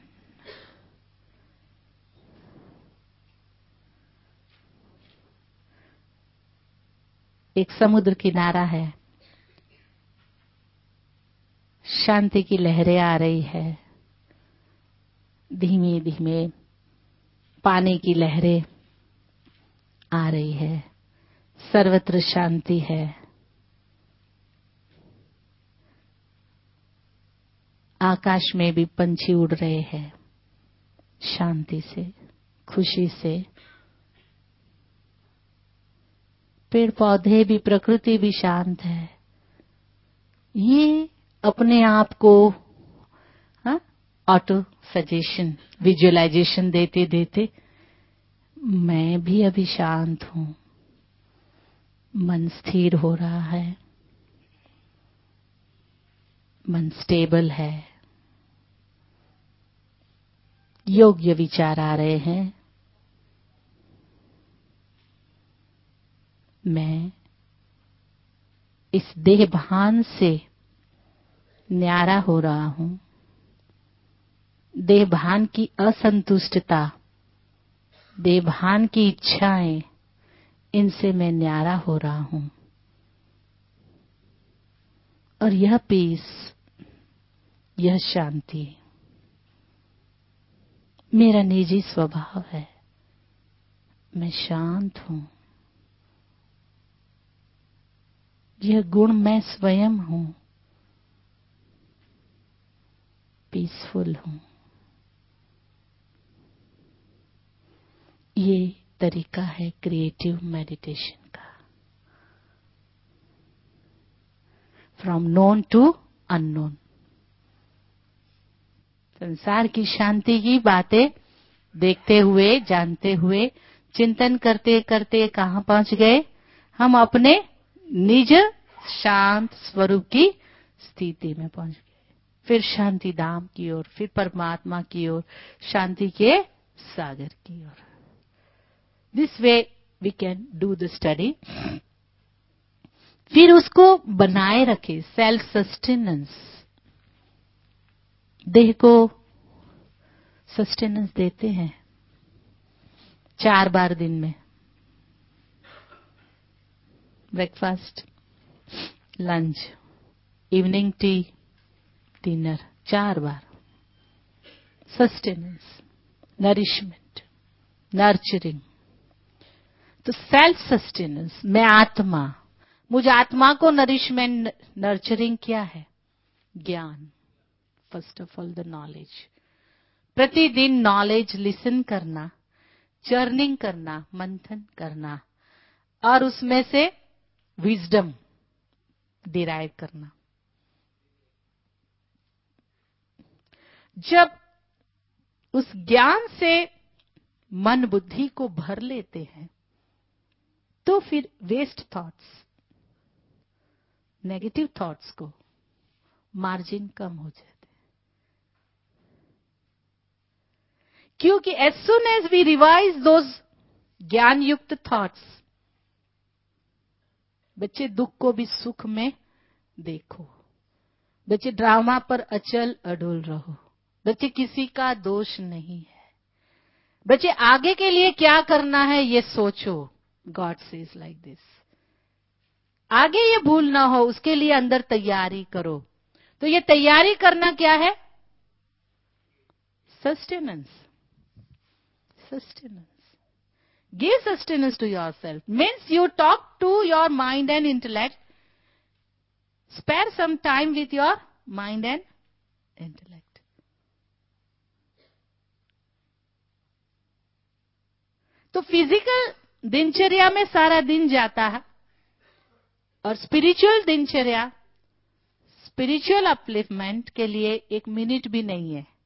एक समुद्र किनारा है, शांति की लहरें आ रही है, धीमे धीमे पानी की लहरें आ रही है, सर्वत्र शांति है। आकाश में भी पंछी उड़ रहे हैं शांति से, खुशी से। पेड़ पौधे भी, प्रकृति भी शांत है। ये अपने आप को ऑटो सजेशन, विजुअलाइजेशन देते देते मैं भी अभी शांत हूं, मन स्थिर हो रहा है, मन स्टेबल है, योग्य विचार आ रहे हैं, मैं इस देह भान से न्यारा हो रहा हूं। देह भान की असंतुष्टता, देह भान की इच्छाएं, इनसे मैं न्यारा हो रहा हूं। और यह पीस, यह शांति मेरा निजी स्वभाव है। मैं शांत हूं। यह गुण मैं स्वयं हूं। पीसफुल हूं। ये तरीका है क्रिएटिव मेडिटेशन का। From known to unknown. संसार की शांति की बातें देखते हुए, जानते हुए, चिंतन करते करते कहां पहुंच गए? हम अपने निज शांत स्वरूप की स्थिति में पहुंच गए। फिर शांति धाम की ओर, फिर परमात्मा की ओर, शांति के सागर की ओर। This way we can do the study. फिर उसको बनाए रखे, सेल्फ सस्टेनेंस। देह को सस्टेनेंस देते हैं 4 बार दिन में, breakfast, lunch, evening tea, dinner, 4 बार। Sustenance, nourishment, nurturing. तो सेल्फ सस्टेनेंस, मैं आत्मा, मुझ आत्मा को नरिशमेंट, नर्चरिंग क्या है? ज्ञान। First of all the knowledge. प्रतिदिन नॉलेज लिसन करना, चर्निंग करना, मंथन करना और उसमें से विजडम डिराइव करना। जब उस ज्ञान से मन बुद्धि को भर लेते हैं तो फिर वेस्ट थॉट्स, नेगेटिव थॉट्स को मार्जिन कम हो जाते हैं। क्योंकि as soon as we revise those ज्ञान युक्त थॉट्स, बच्चे दुख को भी सुख में देखो, बच्चे ड्रामा पर अचल अडोल रहो, बच्चे किसी का दोष नहीं है, बच्चे आगे के लिए क्या करना है ये सोचो। God says like this. आगे ये भूल ना हो उसके लिए अंदर तैयारी करो। तो ये तैयारी करना क्या है? Sustenance. Sustenance, give sustenance to yourself means you talk to your mind and intellect, spare some time with your mind and intellect. तो फिजिकल दिनचर्या में सारा दिन जाता है और स्पिरिचुअल दिनचर्या, स्पिरिचुअल अपलिफ्टमेंट के लिए 1 मिनट भी नहीं है,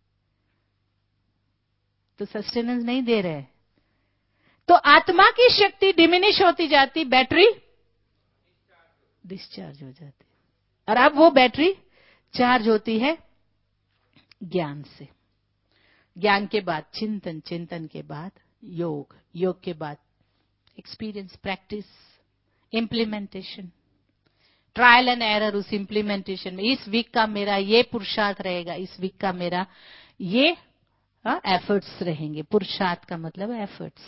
तो सस्टेनेंस नहीं दे रहे। तो आत्मा की शक्ति डिमिनिश होती जाती, बैटरी डिस्चार्ज हो जाती, और अब वो बैटरी चार्ज होती है ज्ञान से। ज्ञान के बाद चिंतन, चिंतन के बाद योग, योग के बाद experience, practice, implementation, trial and error. उस इम्प्लीमेंटेशन में इस वीक का मेरा ये पुरुषार्थ रहेगा, इस वीक का मेरा ये एफर्ट्स रहेंगे। पुरुषार्थ का मतलब एफर्ट्स।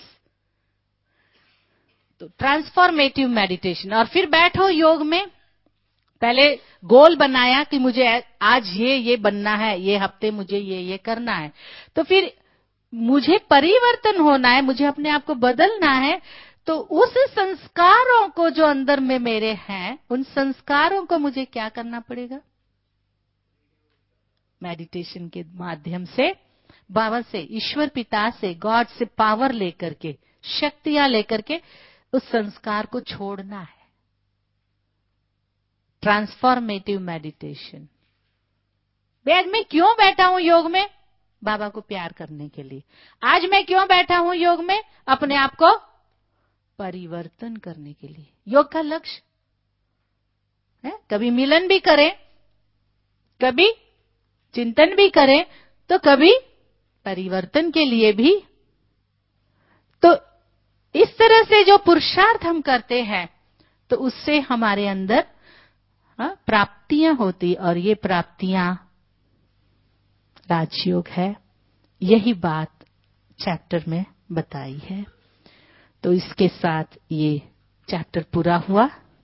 तो ट्रांसफॉर्मेटिव मेडिटेशन। और फिर बैठो योग में, पहले गोल बनाया कि मुझे आज ये बनना है, ये हफ्ते मुझे ये करना है, तो फिर मुझे परिवर्तन होना है, मुझे अपने आप को बदलना है। तो उस संस्कारों को जो अंदर में मेरे हैं, उन संस्कारों को मुझे क्या करना पड़ेगा? मेडिटेशन के माध्यम से, बाबा से, ईश्वर पिता से, गॉड से पावर लेकर के, शक्तियां लेकर के उस संस्कार को छोड़ना है। Transformative meditation. आज मैं क्यों बैठा हूं योग में? बाबा को प्यार करने के लिए। आज मैं क्यों बैठा हूं योग में? अपने आप को परिवर्तन करने के लिए। योग का लक्ष्य है कभी मिलन भी करें, कभी चिंतन भी करें, तो कभी परिवर्तन के लिए भी। तो इस तरह से जो पुरुषार्थ हम करते हैं, तो उससे हमारे अंदर प्राप्तियां होती, और ये प्राप्तियां राजयोग है। यही बात चैप्टर में बताई है। तो इसके साथ ये चैप्टर पूरा हुआ।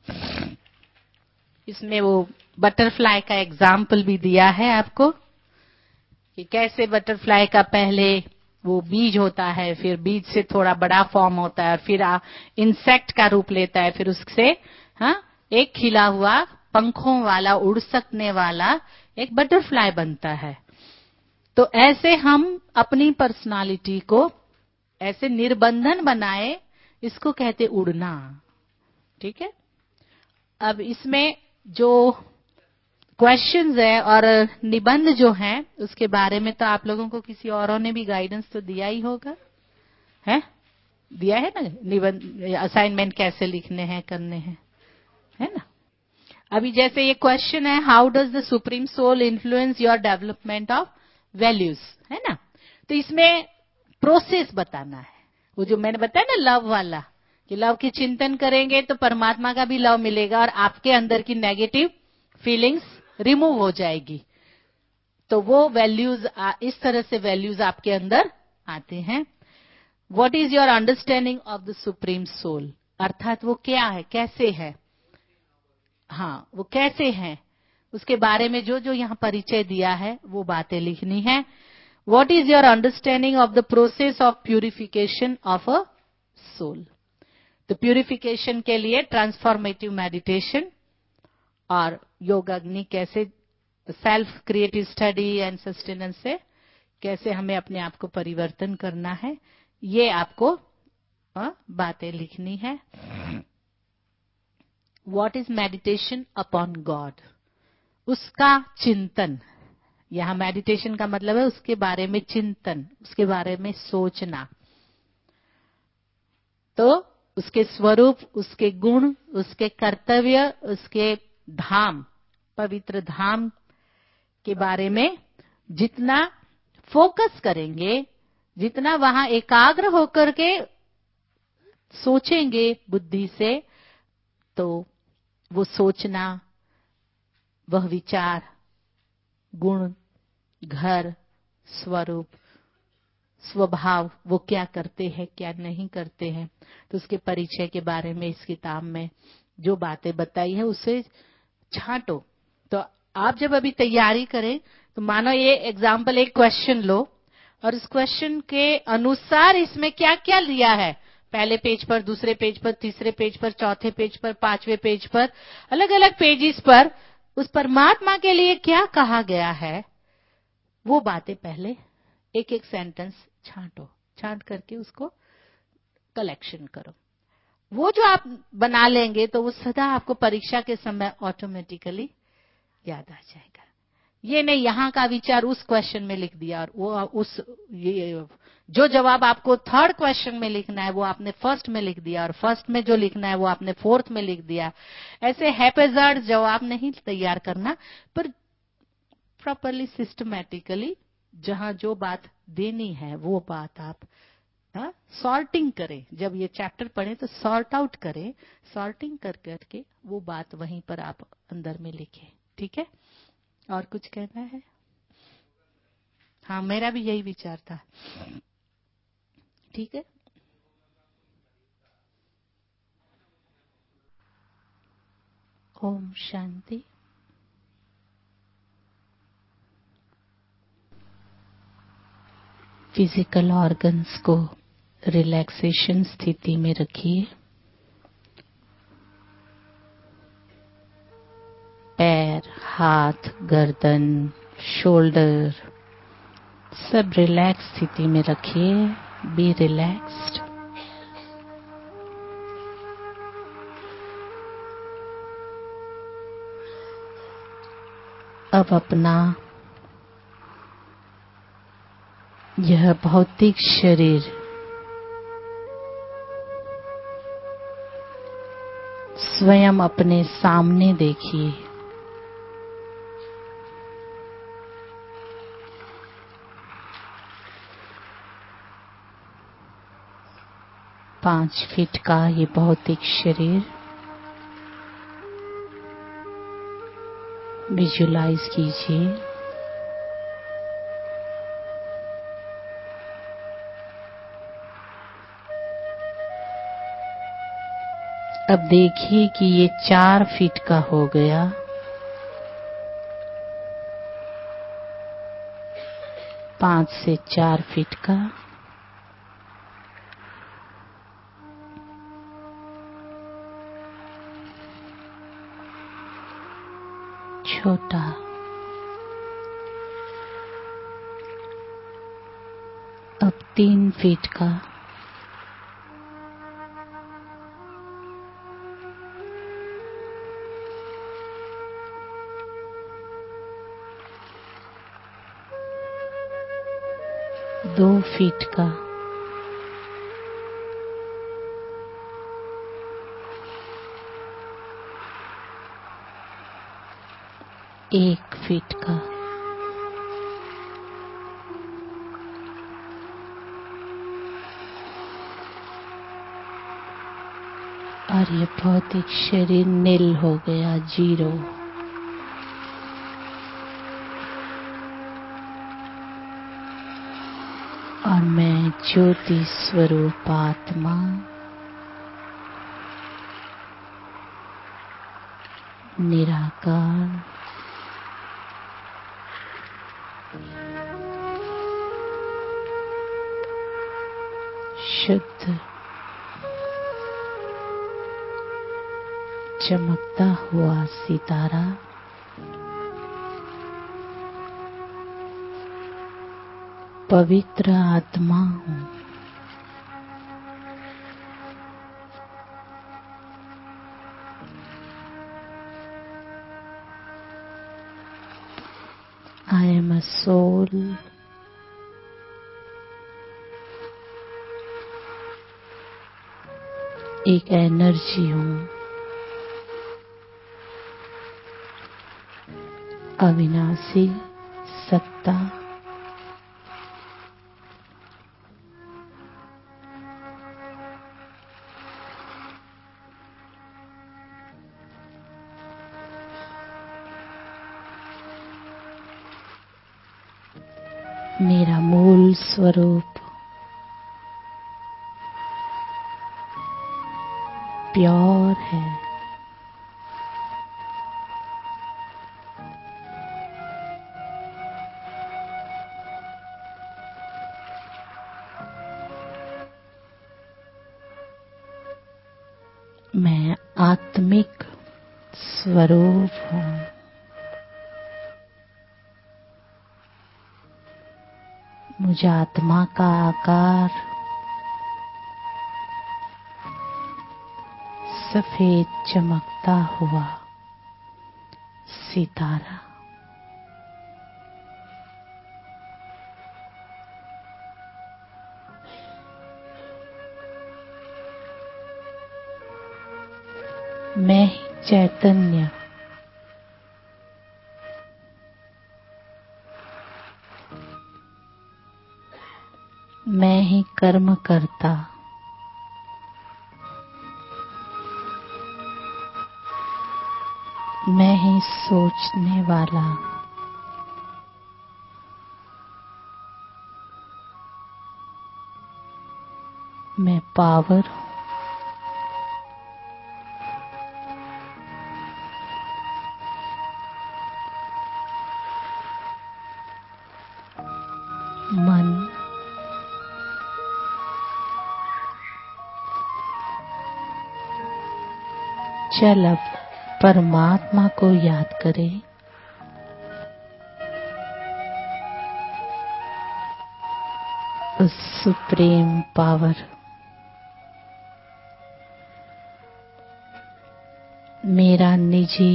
इसमें वो बटरफ्लाई का एग्जाम्पल भी दिया है आपको कि कैसे बटरफ्लाई का पहले वो बीज होता है, फिर बीज से थोड़ा बड़ा फॉर्म होता है, और फिर इंसेक्ट का रूप लेता है, फिर उससे एक खिला हुआ पंखों वाला, उड़ सकने वाला एक बटरफ्लाई बनता है। तो ऐसे हम अपनी पर्सनालिटी को ऐसे निर्बंधन बनाए, इसको कहते उड़ना। ठीक है। अब इसमें जो क्वेश्चंस है और निबंध जो हैं, उसके बारे में तो आप लोगों को किसी औरों ने भी गाइडेंस तो दिया ही होगा, है? दिया है ना, निबंध असाइनमेंट कैसे लिखने हैं, करने हैं, है ना? अभी जैसे ये क्वेश्चन है, how does the supreme soul influence your development of values, है ना? तो इसमें प्रोसेस बताना है। वो जो मैंने बताया ना लव वाला, कि लव की चिंतन करेंगे तो परमात्मा का भी लव मिलेगा और आपके अंदर की नेगेटिव फीलिंग्स रिमूव हो जाएगी। तो वो वैल्यूज इस तरह से वैल्यूज आपके अंदर आते हैं। What is your understanding of the supreme soul, अर्थात वो क्या है, कैसे है, हाँ वो कैसे है, उसके बारे में जो जो यहाँ परिचय दिया है वो बातें लिखनी है। What is your understanding of the process of purification of a soul, तो प्यूरिफिकेशन के लिए ट्रांसफॉर्मेटिव मेडिटेशन और योग अग्नि कैसे, self creative study and sustenance से कैसे हमें अपने आप को परिवर्तन करना है, ये आपको बातें लिखनी है। What is meditation upon God, उसका चिंतन, यहां मेडिटेशन का मतलब है उसके बारे में चिंतन, उसके बारे में सोचना, तो उसके स्वरूप, उसके गुण, उसके कर्तव्य, उसके धाम, पवित्र धाम के बारे में जितना फोकस करेंगे, जितना वहां एकाग्र होकर के सोचेंगे बुद्धि से, तो वो सोचना, वह विचार, गुण, घर, स्वरूप, स्वभाव, वो क्या करते हैं क्या नहीं करते हैं, तो उसके परिचय के बारे में इस किताब में जो बातें बताई है उसे छांटो। तो आप जब अभी तैयारी करें तो मानो ये एग्जाम्पल, एक क्वेश्चन लो और उस क्वेश्चन के अनुसार इसमें क्या क्या लिया है, पहले पेज पर, दूसरे पेज पर, तीसरे पेज पर, चौथे पेज पर, पांचवें पेज पर, अलग अलग पेजेस पर उस परमात्मा के लिए क्या कहा गया है, वो बातें पहले एक एक सेंटेंस छांटो, छांट करके उसको कलेक्शन करो। वो जो आप बना लेंगे तो वो सदा आपको परीक्षा के समय ऑटोमेटिकली याद आ जाएगा। ये नहीं यहाँ का विचार उस क्वेश्चन में लिख दिया और वो उस ये जो जवाब आपको थर्ड क्वेश्चन में लिखना है वो आपने फर्स्ट में लिख दिया और फर्स्ट में जो लिखना है वो आपने फोर्थ में लिख दिया। ऐसे हैपेजार्ड जवाब नहीं तैयार करना, पर प्रॉपरली सिस्टमैटिकली जहां जो बात देनी है वो बात आप सॉर्टिंग करें। जब ये चैप्टर पढ़े तो सॉर्ट आउट करें, सॉर्टिंग कर करके वो बात वहीं पर आप अंदर में लिखें। ठीक है, और कुछ कहना है? हाँ, मेरा भी यही विचार था। ठीक है, ओम शांति। फिजिकल ऑर्गन्स को रिलैक्सेशन स्थिति में रखिए। पैर, हाथ, गर्दन, शोल्डर सब रिलैक्स स्थिति में रखिए। Be relaxed. अब अपना यह भौतिक शरीर स्वयं अपने सामने देखिए। पांच फीट का ये भौतिक शरीर विजुलाइज कीजिए। अब देखिए कि ये 4 फीट का हो गया। 5 से 4 फीट का, छोटा, अब 3 फीट का, दो फीट का, 1 फीट का, और ये भौतिक शरीर नील हो गया, 0। और मैं ज्योति स्वरूप आत्मा निराकार शुद्ध चमकता हुआ सितारा पवित्र आत्मा हूँ। I am a soul एक एनर्जी हूँ, अविनाशी सत्ता मेरा मूल स्वरूप प्योर है। मैं आत्मिक स्वरूप हूँ। मुझ आत्मा का आकार सफेद चमकता हुआ सितारा। मैं ही चैतन्य मैं ही कर्म करता मैं ही सोचने वाला मैं पावर हूँ। मन चल अब परमात्मा को याद करें। उस सुप्रीम पावर मेरा निजी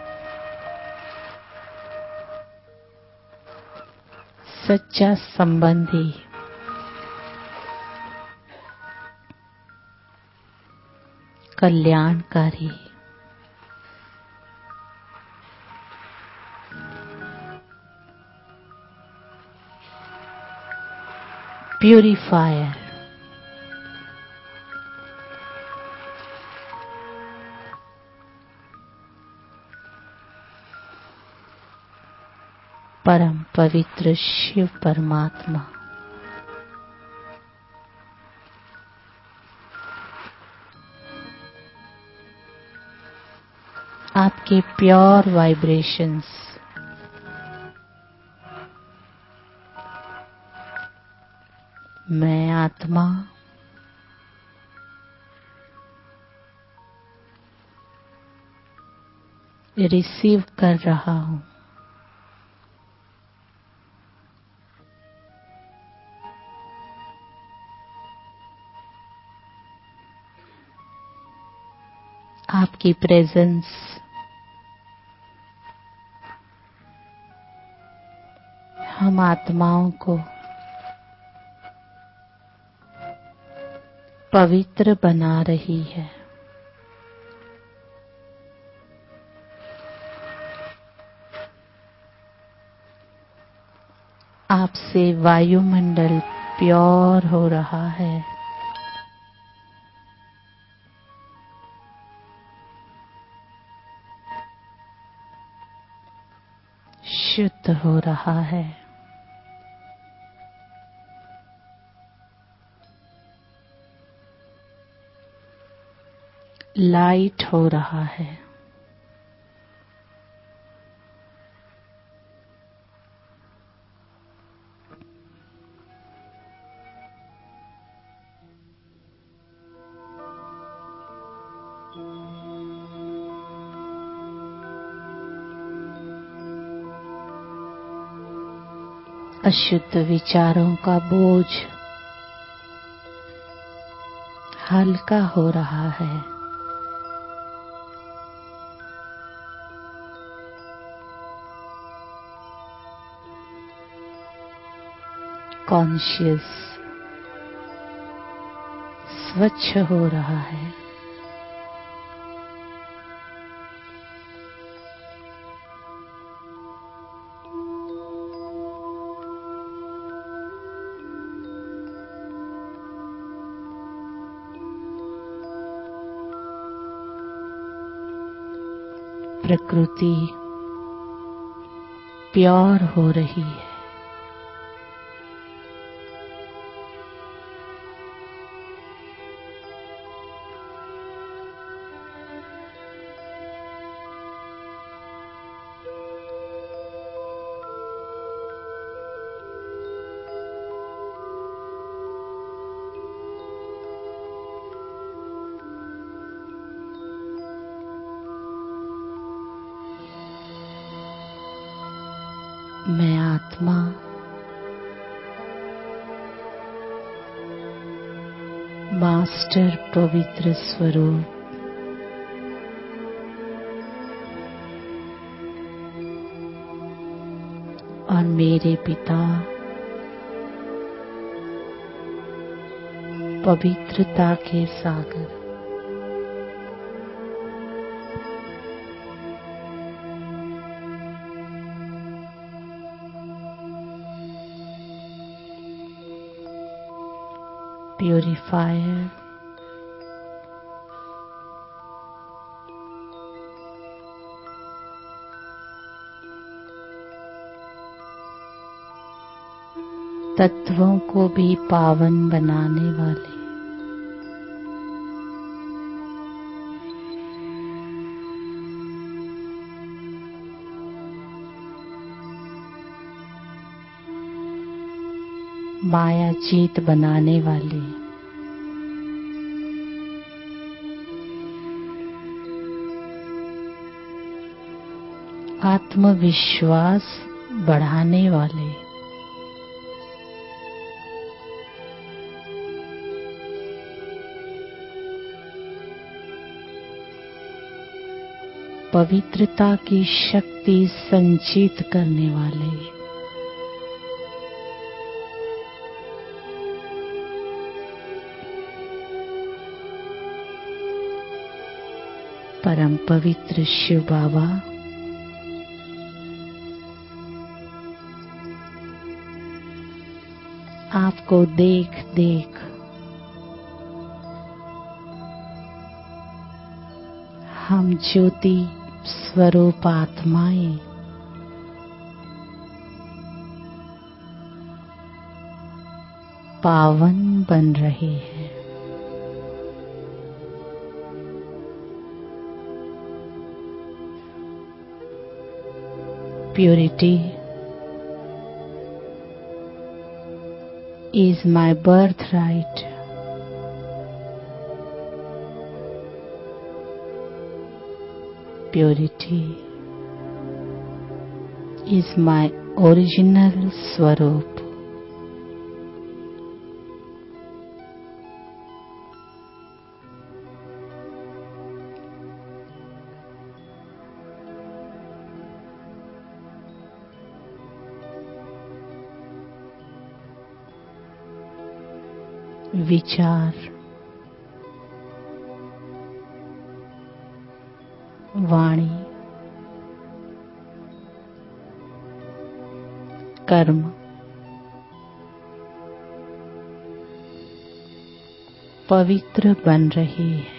सच्चा संबंधी कल्याणकारी प्यूरिफायर परम पवित्र शिव परमात्मा आपके प्योर वाइब्रेशंस मैं आत्मा रिसीव कर रहा हूँ। आपकी प्रेजेंस हम आत्माओं को पवित्र बना रही है। आपसे वायुमंडल प्योर हो रहा है। शुद्ध हो रहा है। लाइट हो रहा है। अशुद्ध विचारों का बोझ हल्का हो रहा है। कॉन्शियस स्वच्छ हो रहा है। प्रकृति प्योर हो रही है। मैं आत्मा मास्टर पवित्र स्वरूप और मेरे पिता पवित्रता के सागर प्यूरिफायर तत्वों को भी पावन बनाने वाले माया जीत बनाने वाले आत्मविश्वास बढ़ाने वाले पवित्रता की शक्ति संचित करने वाले परम पवित्र शिव बाबा आपको देख देख हम ज्योति स्वरूप आत्माएं पावन बन रहे हैं। Purity is my birthright. Purity is my original Swarup. विचार, वाणी, कर्म पवित्र बन रही है।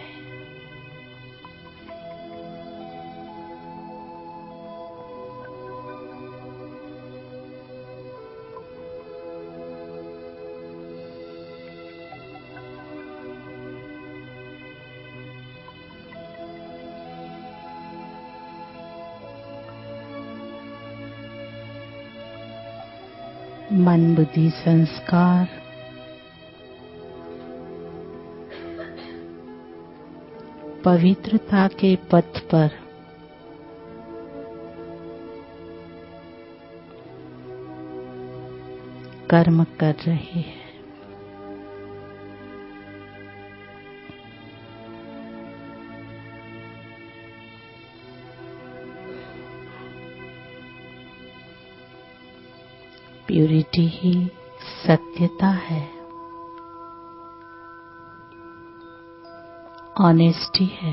मन बुद्धि संस्कार पवित्रता के पथ पर कर्म कर रहे हैं। प्यूरिटी ही सत्यता है, ऑनेस्टी है,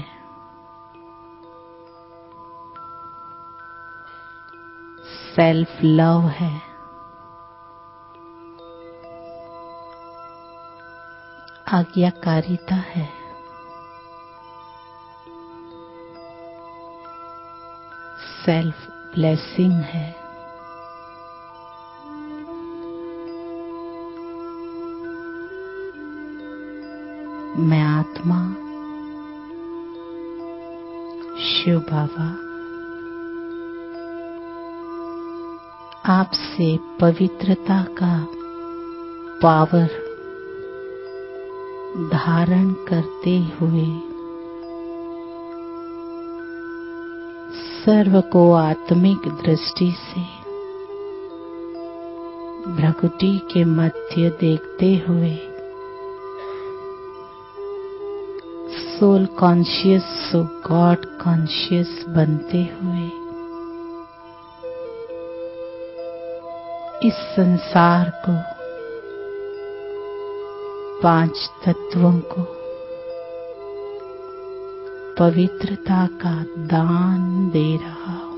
सेल्फ लव है, आज्ञाकारिता है, सेल्फ ब्लेसिंग है, मैं आत्मा शिव बाबा आपसे पवित्रता का पावर धारण करते हुए सर्व को आत्मिक दृष्टि से भ्रकुटी के मध्य देखते हुए soul conscious so God conscious बनते हुए इस संसार को, पांच तत्वों को पवित्रता का दान दे रहा हूं।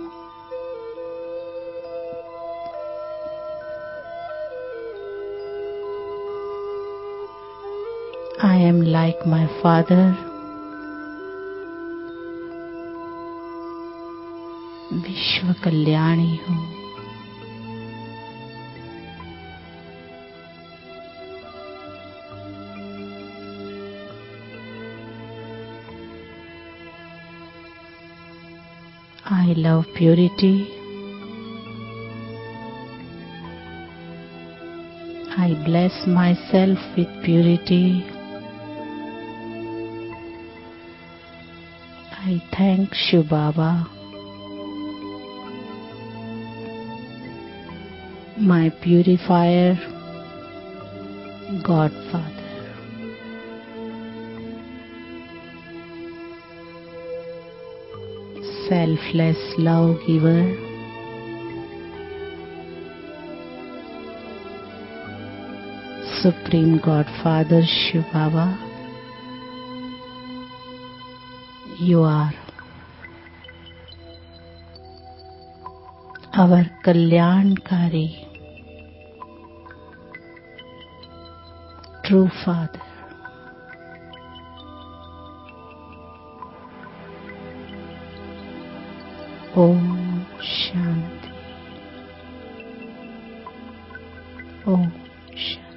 I am like my father, विश्व कल्याणी हूँ। I love purity. I bless myself with purity. I thank Shiv Baba, my purifier, Godfather. Selfless love giver, Supreme Godfather Shiv Baba, you are our kalyankari true Father. Om Shanti. Om Shanti.